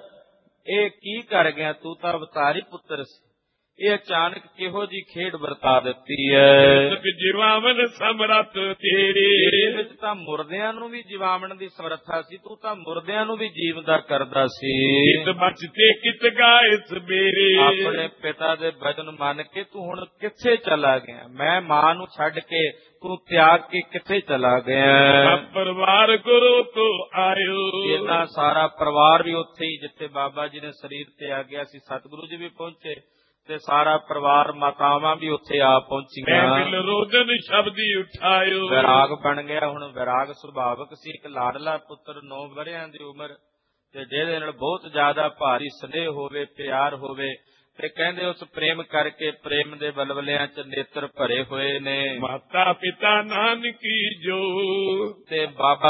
ਇਹ ਕੀ ਕਰ ਗਿਆ, ਤੂੰ ਤਾਂ ਅਵਤਾਰੀ ਪੁੱਤਰ ਸੀ, ਇਹ ਅਚਾਨਕ ਕਿਹੋ ਜੀ ਖੇਡ ਵਰਤਾ ਦਿੱਤੀ ਹੈ। ਜੀਵਾਵਨ ਸਮਰੱਥ ਤੇਰੇ, ਇਹਦੇ ਵਿੱਚ ਤਾਂ ਮੁਰਦਿਆਂ ਨੂੰ ਵੀ ਜੀਵਾਵਣ ਦੀ ਸਮਰੱਥਾ ਸੀ, ਤੂੰ ਤਾਂ ਮੁਰਦਿਆਂ ਨੂੰ ਵੀ ਜੀਵਦਾ ਕਰਦਾ ਸੀ। ਬਚਤੇ ਕਿਤ ਗਾਏ ਸਵੇਰੇ, ਆਪਣੇ ਪਿਤਾ ਦੇ ਬਚਨ ਮੰਨ ਕੇ ਤੂੰ ਹੁਣ ਕਿੱਥੇ ਚਲਾ ਗਿਆ? ਮੈਂ ਮਾਂ ਨੂੰ ਛੱਡ ਕੇ ਤੂੰ ਤਿਆਗ ਕੇ ਕਿੱਥੇ ਚਲਾ ਗਿਆ? ਪਰਿਵਾਰ ਗੁਰੂ ਕੋ ਆਇਓ, ਇਹਨਾਂ ਸਾਰਾ ਪਰਿਵਾਰ ਵੀ ਉੱਥੇ ਹੀ ਜਿੱਥੇ ਬਾਬਾ ਜੀ ਨੇ ਸਰੀਰ ਤਿਆਗਿਆ ਸੀ, ਸਤਿਗੁਰੂ ਜੀ ਵੀ ਪਹੁੰਚੇ ਤੇ ਸਾਰਾ ਪਰਿਵਾਰ, ਮਾਤਾਵਾਂ ਵੀ ਉੱਥੇ ਆ ਪਹੁੰਚੀਆਂ। ਰੋਦਨ ਸ਼ਬਦੀ ਉਠਾਇਓ, ਵਿਰਾਗ ਬਣ ਗਿਆ। ਹੁਣ ਵਿਰਾਗ ਸੁਭਾਵਕ ਸੀ। ਇੱਕ ਲਾਡਲਾ ਪੁੱਤਰ ਨੌ ਵਰਿਆਂ ਦੀ ਉਮਰ ਤੇ ਜਿਹਦੇ ਨਾਲ ਬਹੁਤ ਜ਼ਿਆਦਾ ਭਾਰੀ ਸਨੇਹ ਹੋਵੇ, ਪਿਆਰ ਹੋਵੇ, ਤੇ ਕਹਿੰਦੇ ਉਸ ਪ੍ਰੇਮ ਕਰਕੇ ਪ੍ਰੇਮ ਦੇ ਬਲਬਲਿਆਂ ਚ ਨੇਤਰ ਭਰੇ ਹੋਏ ਨੇ। ਮਾਤਾ ਪਿਤਾ ਨਾਨਕੀ ਜੋ, ਤੇ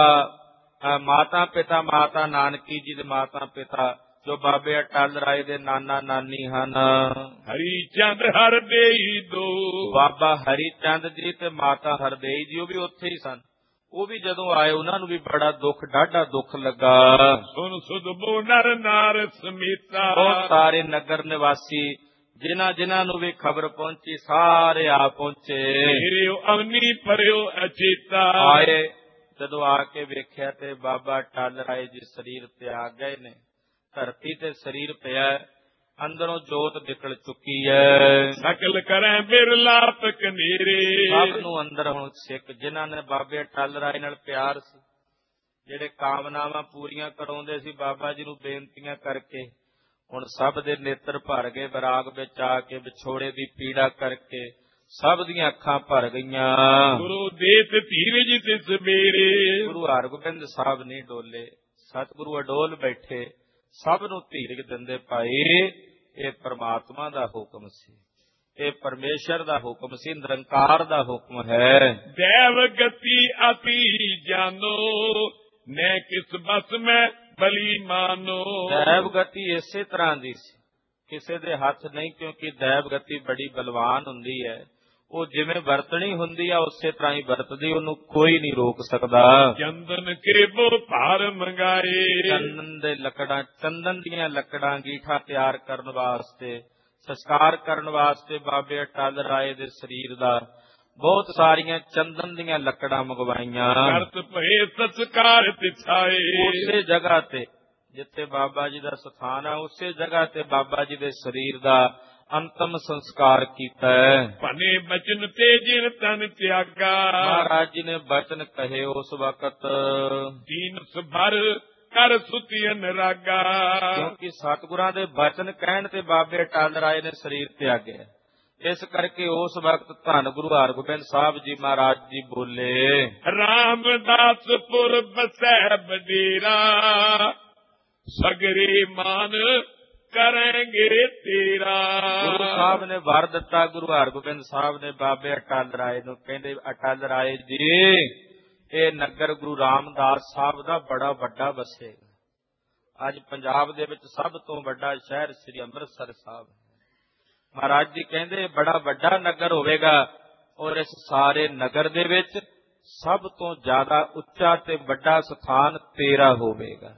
ਬਾਬਾ ਮਾਤਾ ਪਿਤਾ ਮਾਤਾ ਨਾਨਕੀ ਜੀ ਦੇ ਮਾਤਾ ਪਿਤਾ ਜੋ ਬਾਬੇ ਅਟਲ ਰਾਏ ਦੇ ਨਾਨਾ ਨਾਨੀ ਹਨ। ਹਰੀ ਚੰਦ ਹਰਦੇਈ ਦੋ, ਬਾਬਾ ਹਰੀ ਚੰਦ ਜੀ ਤੇ ਮਾਤਾ ਹਰਦੇਈ ਜੀ ਉਹ ਵੀ ਉੱਥੇ ਹੀ ਸਨ। ਉਹ ਵੀ ਜਦੋਂ ਆਏ ਉਹਨਾਂ ਨੂੰ ਵੀ ਬੜਾ ਦੁੱਖ, ਡਾਢਾ ਦੁੱਖ ਲੱਗਾ। ਸੁਨ ਸੁਧਬੋ ਨਰ ਨਾਰ ਸਮੀਤਾ, ਬਹੁਤ ਸਾਰੇ ਨਗਰ ਨਿਵਾਸੀ ਜਿਨ੍ਹਾਂ ਜਿਨ੍ਹਾਂ ਨੂੰ ਵੀ ਖਬਰ ਪਹੁੰਚੀ ਸਾਰੇ ਆ ਪਹੁੰਚੇ। ਅਵਨੀ ਭਰਿਓ ਅਚੇਤਾ, ਆਏ ਜਦੋਂ ਆ ਕੇ ਵੇਖਿਆ ਤੇ ਬਾਬਾ ਅਟਲ ਰਾਏ ਜੀ ਸਰੀਰ ਤਿਆਗ ਗਏ ਨੇ। ਧਰਤੀ ਤੇ ਸਰੀਰ ਪਿਆ, ਅੰਦਰੋਂ ਜੋਤ ਨਿਕਲ ਚੁੱਕੀ ਹੈ। ਸਕਲ ਕਰੇ ਬਿਰਲਾਪ ਕਨੇਰੇ, ਸਭ ਨੂੰ ਅੰਦਰ ਹੁਣ ਸਿੱਖ ਜਿਨ੍ਹਾਂ ਨੇ ਬਾਬੇ ਅਟਲ ਰਾਏ ਨਾਲ ਪਿਆਰ ਸੀ, ਜਿਹੜੇ ਕਾਮਨਾਵਾਂ ਪੂਰੀਆਂ ਕਰਾਉਂਦੇ ਸੀ ਬਾਬਾ ਜੀ ਨੂੰ ਬੇਨਤੀਆਂ ਕਰਕੇ, ਹੁਣ ਸਭ ਦੇ ਨੇਤਰ ਭਰ ਗਏ। ਵਿਰਾਗ ਵਿੱਚ ਆ ਕੇ ਵਿਛੋੜੇ ਦੀ ਪੀੜਾ ਕਰਕੇ ਸਭ ਦੀਆਂ ਅੱਖਾਂ ਭਰ ਗਈਆਂ। ਗੁਰੂ ਦੇਤ ਧੀਰਜ ਤਿਸ ਸਵੇਰੇ, ਗੁਰੂ ਹਰਗੋਬਿੰਦ ਸਾਹਿਬ ਨਹੀਂ ਡੋਲੇ, ਸਤਿਗੁਰੂ ਅਡੋਲ ਬੈਠੇ, ਸਭ ਨੂੰ ਧੀਰਜ ਦਿੰਦੇ ਭਾਈ ਇਹ ਪ੍ਰਮਾਤਮਾ ਦਾ ਹੁਕਮ ਸੀ, ਇਹ ਪਰਮੇਸ਼ਰ ਦਾ ਹੁਕਮ ਸੀ, ਨਿਰੰਕਾਰ ਦਾ ਹੁਕਮ ਹੈ। ਦੇਵ ਗਤੀ ਅਤੀ ਜਾਨੋ, ਨੇ ਕਿਸ ਬਸ ਮੈਂ ਬਲੀ ਮਾਨੋ। ਦੇਵ ਗਤੀ ਇਸੇ ਤਰ੍ਹਾਂ ਦੀ ਸੀ, ਕਿਸੇ ਦੇ ਹੱਥ ਨਹੀਂ, ਕਿਉਂਕਿ ਦੇਵ ਗਤੀ ਬੜੀ ਬਲਵਾਨ ਹੁੰਦੀ ਹੈ। ਉਹ ਜਿਵੇਂ ਵਰਤਣੀ ਹੁੰਦੀ ਆ ਉਸੇ ਤਰ੍ਹਾਂ ਹੀ ਵਰਤਦੀ, ਉਹਨੂੰ ਕੋਈ ਨਹੀਂ ਰੋਕ ਸਕਦਾ। ਚੰਦਨ ਕੇ ਬੋ ਭਾਰ ਮੰਗਾਏ, ਚੰਦਨ ਦੇ ਲੱਕੜਾਂ, ਚੰਦਨ ਦੀਆਂ ਲੱਕੜਾਂ ਗੀਠਾ ਤਿਆਰ ਕਰਨ ਵਾਸਤੇ, ਸੰਸਕਾਰ ਕਰਨ ਵਾਸਤੇ ਬਾਬੇ ਅਟਲ ਰਾਏ ਦੇ ਸਰੀਰ ਦਾ ਬਹੁਤ ਸਾਰੀਆਂ ਚੰਦਨ ਦੀਆਂ ਲੱਕੜਾਂ ਮੰਗਵਾਈਆਂ। ਕਰਤ ਭਏ ਸੰਸਕਾਰ ਤਿਛਾਏ, ਉਸੇ ਜਗ੍ਹਾ ਤੇ ਜਿੱਥੇ ਬਾਬਾ ਜੀ ਦਾ ਸਥਾਨ ਹੈ, ਉਸੇ ਜਗ੍ਹਾ ਤੇ ਬਾਬਾ ਜੀ ਦੇ ਸਰੀਰ ਦਾ ਅੰਤਮ ਸੰਸਕਾਰ ਕੀਤਾ ਹੈ। ਭਨੇ ਬਚਨ ਤੇ ਜਿਨ ਤਨ ਤਿਆਗਾ, ਮਹਾਰਾਜ ਜੀ ਨੇ ਬਚਨ ਕਹੇ ਉਸ ਵਕਤ, ਦੀਨ ਸਭਰ ਕਰ ਸੁਤੀ ਅਨਰਾਗਾ। ਕਿਉਂਕਿ ਸਤਿਗੁਰਾਂ ਦੇ ਬਚਨ ਕਹਿਣ ਤੇ ਬਾਬੇ ਅਟਲ ਰਾਏ ਨੇ ਸਰੀਰ ਤਿਆਗਿਆ, ਇਸ ਕਰਕੇ ਉਸ ਵਕਤ ਧੰਨ ਗੁਰੂ ਹਰਗੋਬਿੰਦ ਸਾਹਿਬ ਜੀ ਮਹਾਰਾਜ ਜੀ ਬੋਲੇ, ਰਾਮਦਾਸਪੁਰ ਬਸੈ ਬਡੇਰਾ, ਸਗਰੇ ਮਾਨ ਕਰਾਂਗੇ ਤੇਰਾ। ਗੁਰੂ ਸਾਹਿਬ ਨੇ ਵਰ ਦਿੱਤਾ, ਗੁਰੂ ਹਰਗੋਬਿੰਦ ਸਾਹਿਬ ਨੇ ਬਾਬੇ ਅਟਲ ਰਾਏ ਨੂੰ, ਕਹਿੰਦੇ ਅਟਲ ਰਾਏ ਜੀ ਇਹ ਨਗਰ ਗੁਰੂ ਰਾਮਦਾਸ ਸਾਹਿਬ ਦਾ ਬੜਾ ਵੱਡਾ ਵਸੇਗਾ। ਅੱਜ ਪੰਜਾਬ ਦੇ ਵਿੱਚ ਸਭ ਤੋਂ ਵੱਡਾ ਸ਼ਹਿਰ ਸ੍ਰੀ ਅੰਮ੍ਰਿਤਸਰ ਸਾਹਿਬ। ਮਹਾਰਾਜ ਜੀ ਕਹਿੰਦੇ ਬੜਾ ਵੱਡਾ ਨਗਰ ਹੋਵੇਗਾ, ਔਰ ਇਸ ਸਾਰੇ ਨਗਰ ਦੇ ਵਿੱਚ ਸਭ ਤੋਂ ਜ਼ਿਆਦਾ ਉੱਚਾ ਤੇ ਵੱਡਾ ਸਥਾਨ ਤੇਰਾ ਹੋਵੇਗਾ।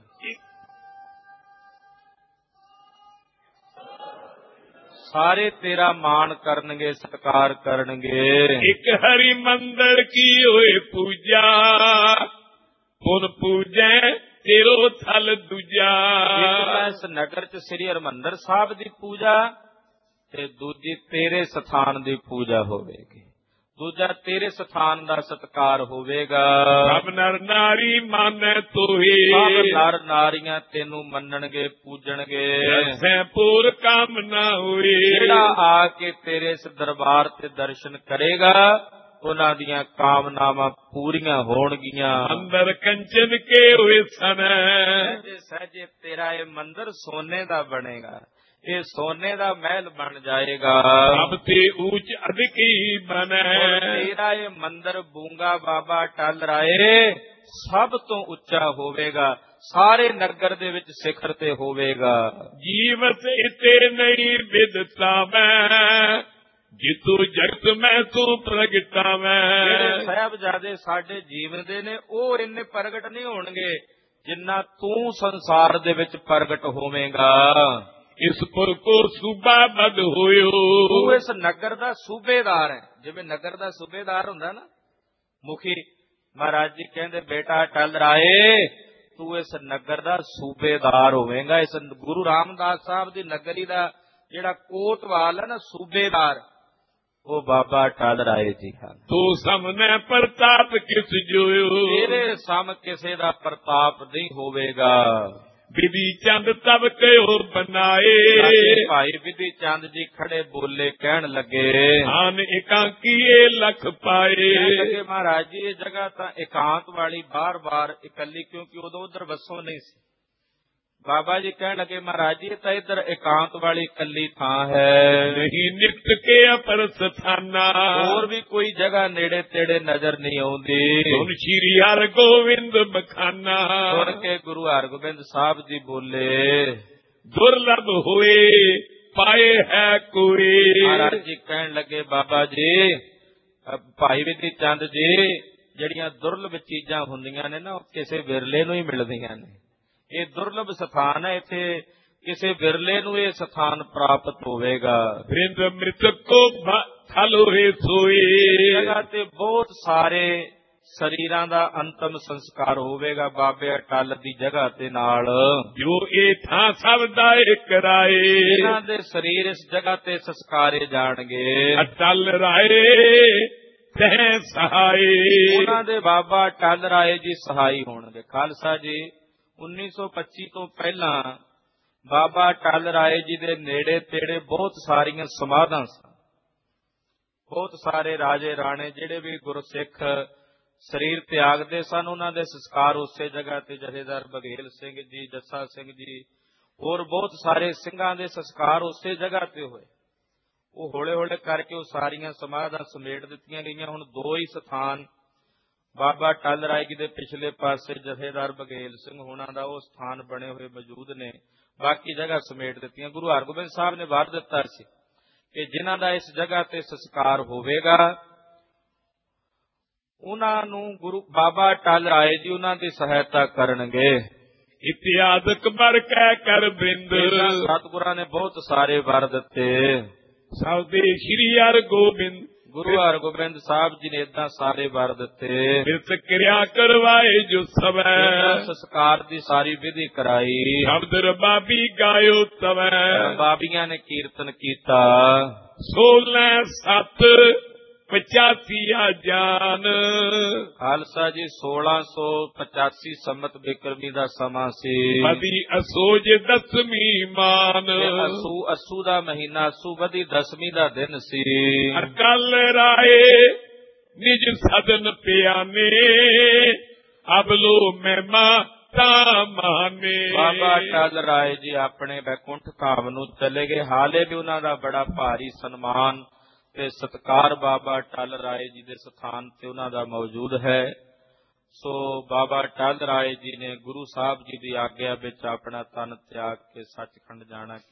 ਸਾਰੇ ਤੇਰਾ ਮਾਣ ਕਰਨਗੇ, ਸਤਿਕਾਰ ਕਰਨਗੇ। ਇੱਕ ਹਰੀ ਮੰਦਰ ਕੀ ਹੋਏ ਪੂਜਾ, ਪੁਨ ਪੂਜੈ ਤੇਰੋ ਥਲ ਦੂਜਾ। ਇਸ ਨਗਰ ਚ ਸ੍ਰੀ ਹਰਿਮੰਦਰ ਸਾਹਿਬ ਦੀ ਪੂਜਾ ਤੇ ਦੂਜੀ ਤੇਰੇ ਸਥਾਨ ਦੀ ਪੂਜਾ ਹੋਵੇਗੀ। ਦੂਜਾ ਤੇਰੇ ਸਥਾਨ ਦਾ ਸਤਿਕਾਰ ਹੋਵੇਗਾ। ਸਭ ਨਰ ਨਾਰੀ ਮਾਨੈ ਤੋਹੇ, ਸਭ ਨਰ ਨਾਰੀਆਂ ਤੈਨੂੰ ਮੰਨਣਗੇ, ਪੂਜਣਗੇ। ਐਸੈ ਪੂਰ ਕੰਮ ਨਾ ਹੋਏ, ਜਿਹੜਾ ਆ ਕੇ ਤੇਰੇ ਇਸ ਦਰਬਾਰ ਤੇ ਦਰਸ਼ਨ ਕਰੇਗਾ ਉਹਨਾਂ ਦੀਆਂ ਕਾਮਨਾਵਾਂ ਪੂਰੀਆਂ ਹੋਣਗੀਆਂ। ਅੰਦਰ ਕੰਚਨ ਕੇ ਹੋਏ ਸਨ, ਸਹਿਜੇ ਸਹਿਜੇ ਤੇਰਾ ਇਹ ਮੰਦਰ ਸੋਨੇ ਦਾ ਬਣੇਗਾ, ਇਹ ਸੋਨੇ ਦਾ ਮਹਿਲ ਬਣ ਜਾਏਗਾ। ਸਭ ਤੇ ਉੱਚ ਅਧਿਕੀ ਬਨੈ, ਤੇਰਾ ਇਹ ਮੰਦਰ ਬੂੰਗਾ ਬਾਬਾ ਅਟਲ ਰਾਏ ਸਭ ਤੋਂ ਉੱਚਾ ਹੋਵੇਗਾ, ਸਾਰੇ ਨਗਰ ਦੇ ਵਿੱਚ ਸਿਖਰ ਤੇ ਹੋਵੇਗਾ। ਜੀਵਤ ਇਤੇ ਨਹੀਂ ਵਿਦਤਾ ਮੈਂ, ਜਿਤੂ ਜਗਤ ਮੈਂ ਤੂੰ ਪ੍ਰਗਟਾ ਮੈਂ। ਜਿਹੜੇ ਸਾਹਿਬਜ਼ਾਦੇ ਸਾਡੇ ਜੀਵਨ ਦੇ ਨੇ ਉਹ ਇੰਨੇ ਪ੍ਰਗਟ ਨਹੀਂ ਹੋਣਗੇ ਜਿੰਨਾ ਤੂੰ ਸੰਸਾਰ ਦੇ ਵਿੱਚ ਪ੍ਰਗਟ ਹੋਵੇਂਗਾ। ਇਸ ਪੁਰ ਕੋ ਸੂਬਾ ਬਦ ਹੋਇਓ, ਤੂੰ ਇਸ ਨਗਰ ਦਾ ਸੂਬੇਦਾਰ ਹੈ। ਜਿਵੇਂ ਨਗਰ ਦਾ ਸੂਬੇਦਾਰ ਹੁੰਦਾ ਨਾ ਮੁਖੀ, ਮਹਾਰਾਜ ਜੀ ਕਹਿੰਦੇ ਬੇਟਾ ਟਲ ਰਾਏ ਤੂੰ ਇਸ ਨਗਰ ਦਾ ਸੂਬੇਦਾਰ ਹੋਵੇਂਗਾ। ਇਸ ਗੁਰੂ ਰਾਮਦਾਸ ਸਾਹਿਬ ਦੀ ਨਗਰੀ ਦਾ ਜਿਹੜਾ ਕੋਤਵਾਲ ਹੈ ਨਾ ਸੂਬੇਦਾਰ, ਉਹ ਬਾਬਾ ਟਲ ਰਾਏ ਜੀ ਹਨ। ਤੂੰ ਸਾਹਮਣੇ ਪ੍ਰਤਾਪ ਕਿਸ ਜੋਇਓ, ਤੇਰੇ ਸਾਹਮ ਕਿਸੇ ਦਾ ਪ੍ਰਤਾਪ ਨਹੀਂ ਹੋਵੇਗਾ। ਵਿਧੀ ਚੰਦ ਤਬ ਕਿਉ ਬਨਾਏ, ਭਾਈ ਵਿਧੀ ਚੰਦ ਜੀ ਖੜੇ ਬੋਲੇ ਕਹਿਣ ਲੱਗੇ ਆਨ ਇਕਾਂਕੀਏ ਲਖ ਪਾਏ। ਲੱਗੇ ਮਹਾਰਾਜ ਜੀ ਇਹ ਜਗ੍ਹਾ ਤਾਂ ਇਕਾਂਤ ਵਾਲੀ ਬਾਰ ਬਾਰ ਇਕੱਲੀ, ਕਿਉਂਕਿ ਉਦੋਂ ਉਧਰ ਵਸੋਂ ਨਹੀਂ ਸੀ। ਬਾਬਾ ਜੀ ਕਹਿਣ ਲੱਗੇ ਮਹਾਰਾਜ ਜੀ ਤਾਂ ਇੱਧਰ ਇਕਾਂਤ ਵਾਲੀ ਇਕੱਲੀ ਥਾਂ ਹੈ, ਨਹੀਂ ਨਿਕਟ ਕੇ ਅਪਰ ਸਥਾਨਾ, ਹੋਰ ਵੀ ਕੋਈ ਜਗ੍ਹਾ ਨੇੜੇ ਤੇੜੇ ਨਜ਼ਰ ਨਹੀਂ ਆਉਂਦੀ। ਸੁਣ ਸ਼੍ਰੀ ਹਰਿ ਗੋਬਿੰਦ ਬਖਾਨਾ, ਸੁਣ ਕੇ ਗੁਰੂ ਹਰਗੋਬਿੰਦ ਸਾਹਿਬ ਜੀ ਬੋਲੇ ਦੁਰਲਭ ਹੋਏ ਪਾਏ ਹੈ ਕੋਈ। ਮਹਾਰਾਜ ਜੀ ਕਹਿਣ ਲੱਗੇ ਬਾਬਾ ਜੀ ਭਾਈ ਵਿਧੀ ਚੰਦ ਜੀ ਜਿਹੜੀਆਂ ਦੁਰਲਭ ਚੀਜ਼ਾਂ ਹੁੰਦੀਆਂ ਨੇ ਨਾ ਉਹ ਕਿਸੇ ਵਿਰਲੇ ਨੂੰ ਹੀ ਮਿਲਦੀਆਂ ਨੇ। ਇਹ ਦੁਰਲਭ ਸਥਾਨ ਹੈ, ਇੱਥੇ ਕਿਸੇ ਵਿਰਲੇ ਨੂੰ ਇਹ ਸਥਾਨ ਪ੍ਰਾਪਤ ਹੋਵੇਗਾ। ਬ੍ਰਿੰਦ ਮ੍ਰਿਤਕ ਕੋ ਥਲ ਹੋਏ ਸੋਏ, ਜਗ੍ਹਾ ਤੇ ਬਹੁਤ ਸਾਰੇ ਸਰੀਰਾਂ ਦਾ ਅੰਤਮ ਸੰਸਕਾਰ ਹੋਵੇਗਾ ਬਾਬੇ ਅਟਲ ਦੀ ਜਗ੍ਹਾ ਤੇ ਨਾਲ। ਜੋ ਇਹ ਥਾਂ ਸਭ ਦਾਇ ਕਰਾਏ, ਇਹਨਾਂ ਦੇ ਸਰੀਰ ਇਸ ਜਗ੍ਹਾ ਤੇ ਸੰਸਕਾਰੇ ਜਾਣਗੇ। ਅਟਲ ਰਾਏ ਤਹਿ ਸਹਾਏ, ਉਹਨਾਂ ਦੇ ਬਾਬਾ ਅਟਲ ਰਾਏ ਜੀ ਸਹਾਈ ਹੋਣਗੇ। ਖਾਲਸਾ ਜੀ ਉੱਨੀ ਸੌ ਪੱਚੀ ਤੋਂ ਪਹਿਲਾਂ ਬਾਬਾ ਅਟਲ ਰਾਏ ਜੀ ਦੇ ਨੇੜੇ ਤੇੜੇ ਬਹੁਤ ਸਾਰੀਆਂ ਸਮਾਧਾਂ ਸਨ। ਬਹੁਤ ਸਾਰੇ ਰਾਜੇ ਰਾਣੇ ਜਿਹੜੇ ਵੀ ਗੁਰਸਿੱਖ ਸਰੀਰ ਤਿਆਗਦੇ ਸਨ ਉਹਨਾਂ ਦੇ ਸੰਸਕਾਰ ਉਸੇ ਜਗ੍ਹਾ ਤੇ ਜਥੇਦਾਰ ਬਘੇਲ ਸਿੰਘ ਜੀ, ਜੱਸਾ ਸਿੰਘ ਜੀ, ਹੋਰ ਬਹੁਤ ਸਾਰੇ ਸਿੰਘਾਂ ਦੇ ਸੰਸਕਾਰ ਉਸੇ ਜਗ੍ਹਾ ਤੇ ਹੋਏ। ਉਹ ਹੌਲੇ ਹੌਲੇ ਕਰਕੇ ਉਹ ਸਾਰੀਆਂ ਸਮਾਧਾਂ ਸਮੇਟ ਦਿੱਤੀਆਂ ਗਈਆਂ। ਹੁਣ ਦੋ ਹੀ ਸਥਾਨ ਬਾਬਾ ਅਟਲ ਰਾਏ ਜੀ ਦੇ ਪਿਛਲੇ ਪਾਸੇ ਜਥੇਦਾਰ ਬਘੇਲ ਸਿੰਘ ਹੋਣਾ ਦਾ ਉਹ ਸਥਾਨ ਬਣੇ ਹੋਏ ਮੌਜੂਦ ਨੇ, ਬਾਕੀ ਜਗ੍ਹਾ ਸਮੇਟ ਦਿੱਤੀਆਂ। ਗੁਰੂ ਹਰਗੋਬਿੰਦ ਸਾਹਿਬ ਨੇ ਵਰ ਦਿੱਤਾ ਸੀ ਕਿ ਜਿਨ੍ਹਾਂ ਦਾ ਇਸ ਜਗ੍ਹਾ ਤੇ ਸੰਸਕਾਰ ਹੋਵੇਗਾ ਉਹਨਾਂ ਨੂੰ ਗੁਰੂ ਬਾਬਾ ਅਟਲ ਰਾਏ ਜੀ ਉਹਨਾਂ ਦੀ ਸਹਾਇਤਾ ਕਰਨਗੇ। ਇਤਿਆਦਕ ਵਰ ਕਹਿ ਕਰ ਬਿੰਦ, ਸਤਿਗੁਰਾਂ ਨੇ ਬਹੁਤ ਸਾਰੇ ਵਰ ਦਿੱਤੇ। ਸਭ ਦੇ ਸ਼੍ਰੀ ਹਰਿ ਗੋਬਿੰਦ, ਗੁਰੂ ਹਰਗੋਬਿੰਦ ਸਾਹਿਬ ਜੀ ਨੇ ਏਦਾਂ ਸਾਰੇ ਵਰ ਦਿੱਤੇ। ਬਿਰਤ ਕਿਰਿਆ ਕਰਵਾਏ ਜੋ ਸਵੈ, ਸੰਸਕਾਰ ਦੀ ਸਾਰੀ ਵਿਧੀ ਕਰਾਈ। ਸ਼ਬਦ ਰਬਾਬੀ ਗਾਇਓ ਤਵੈ, ਬਾਬੀਆਂ ਨੇ ਕੀਰਤਨ ਕੀਤਾ। ਸੋਲ੍ਹਾਂ ਸੱਤ ਪਚਾਸੀਆ ਜਾਨ, ਖਾਲਸਾ ਜੀ ਸੋਲਾਂ ਸੌ ਪਚਾਸੀ ਸੰਮਤ ਬਿਕਰਮੀ ਦਾ ਸਮਾਂ ਸੀ। ਬਦੀ ਅਸੋਜ ਦਸਵੀਂ ਮਾਨ, ਅਸੂ ਅਸੂ ਦਾ ਮਹੀਨਾ, ਅਸੂ ਬਦੀ ਦਸਵੀਂ ਦਾ ਦਿਨ ਸੀ। ਅਟਲ ਰਾਏ ਨਿਜ ਸਦਨ ਪਿਆਨੇ, ਅਬਲੋ ਮਹਿਮਾ ਤਾਂ ਮਾਨੇ। ਬਾਬਾ ਅਟਲ ਰਾਏ ਜੀ ਆਪਣੇ ਬੈਕੁੰਠ ਧਾਮ ਨੂੰ ਚਲੇ ਗਏ। ਹਾਲੇ ਵੀ ਉਹਨਾਂ ਦਾ ਬੜਾ ਭਾਰੀ ਸਨਮਾਨ ਤੇ ਸਤਿਕਾਰ ਬਾਬਾ ਅਟਲ ਰਾਏ ਜੀ ਦੇ ਸਥਾਨ ਤੇ ਉਹਨਾਂ ਦਾ ਮੌਜੂਦ ਹੈ। ਸੋ ਬਾਬਾ ਅਟਲ ਰਾਏ ਜੀ ਨੇ ਗੁਰੂ ਸਾਹਿਬ ਜੀ ਦੀ ਆਗਿਆ ਵਿੱਚ ਆਪਣਾ ਤਨ ਤਿਆਗ ਕੇ ਸੱਚਖੰਡ ਜਾਣਾ।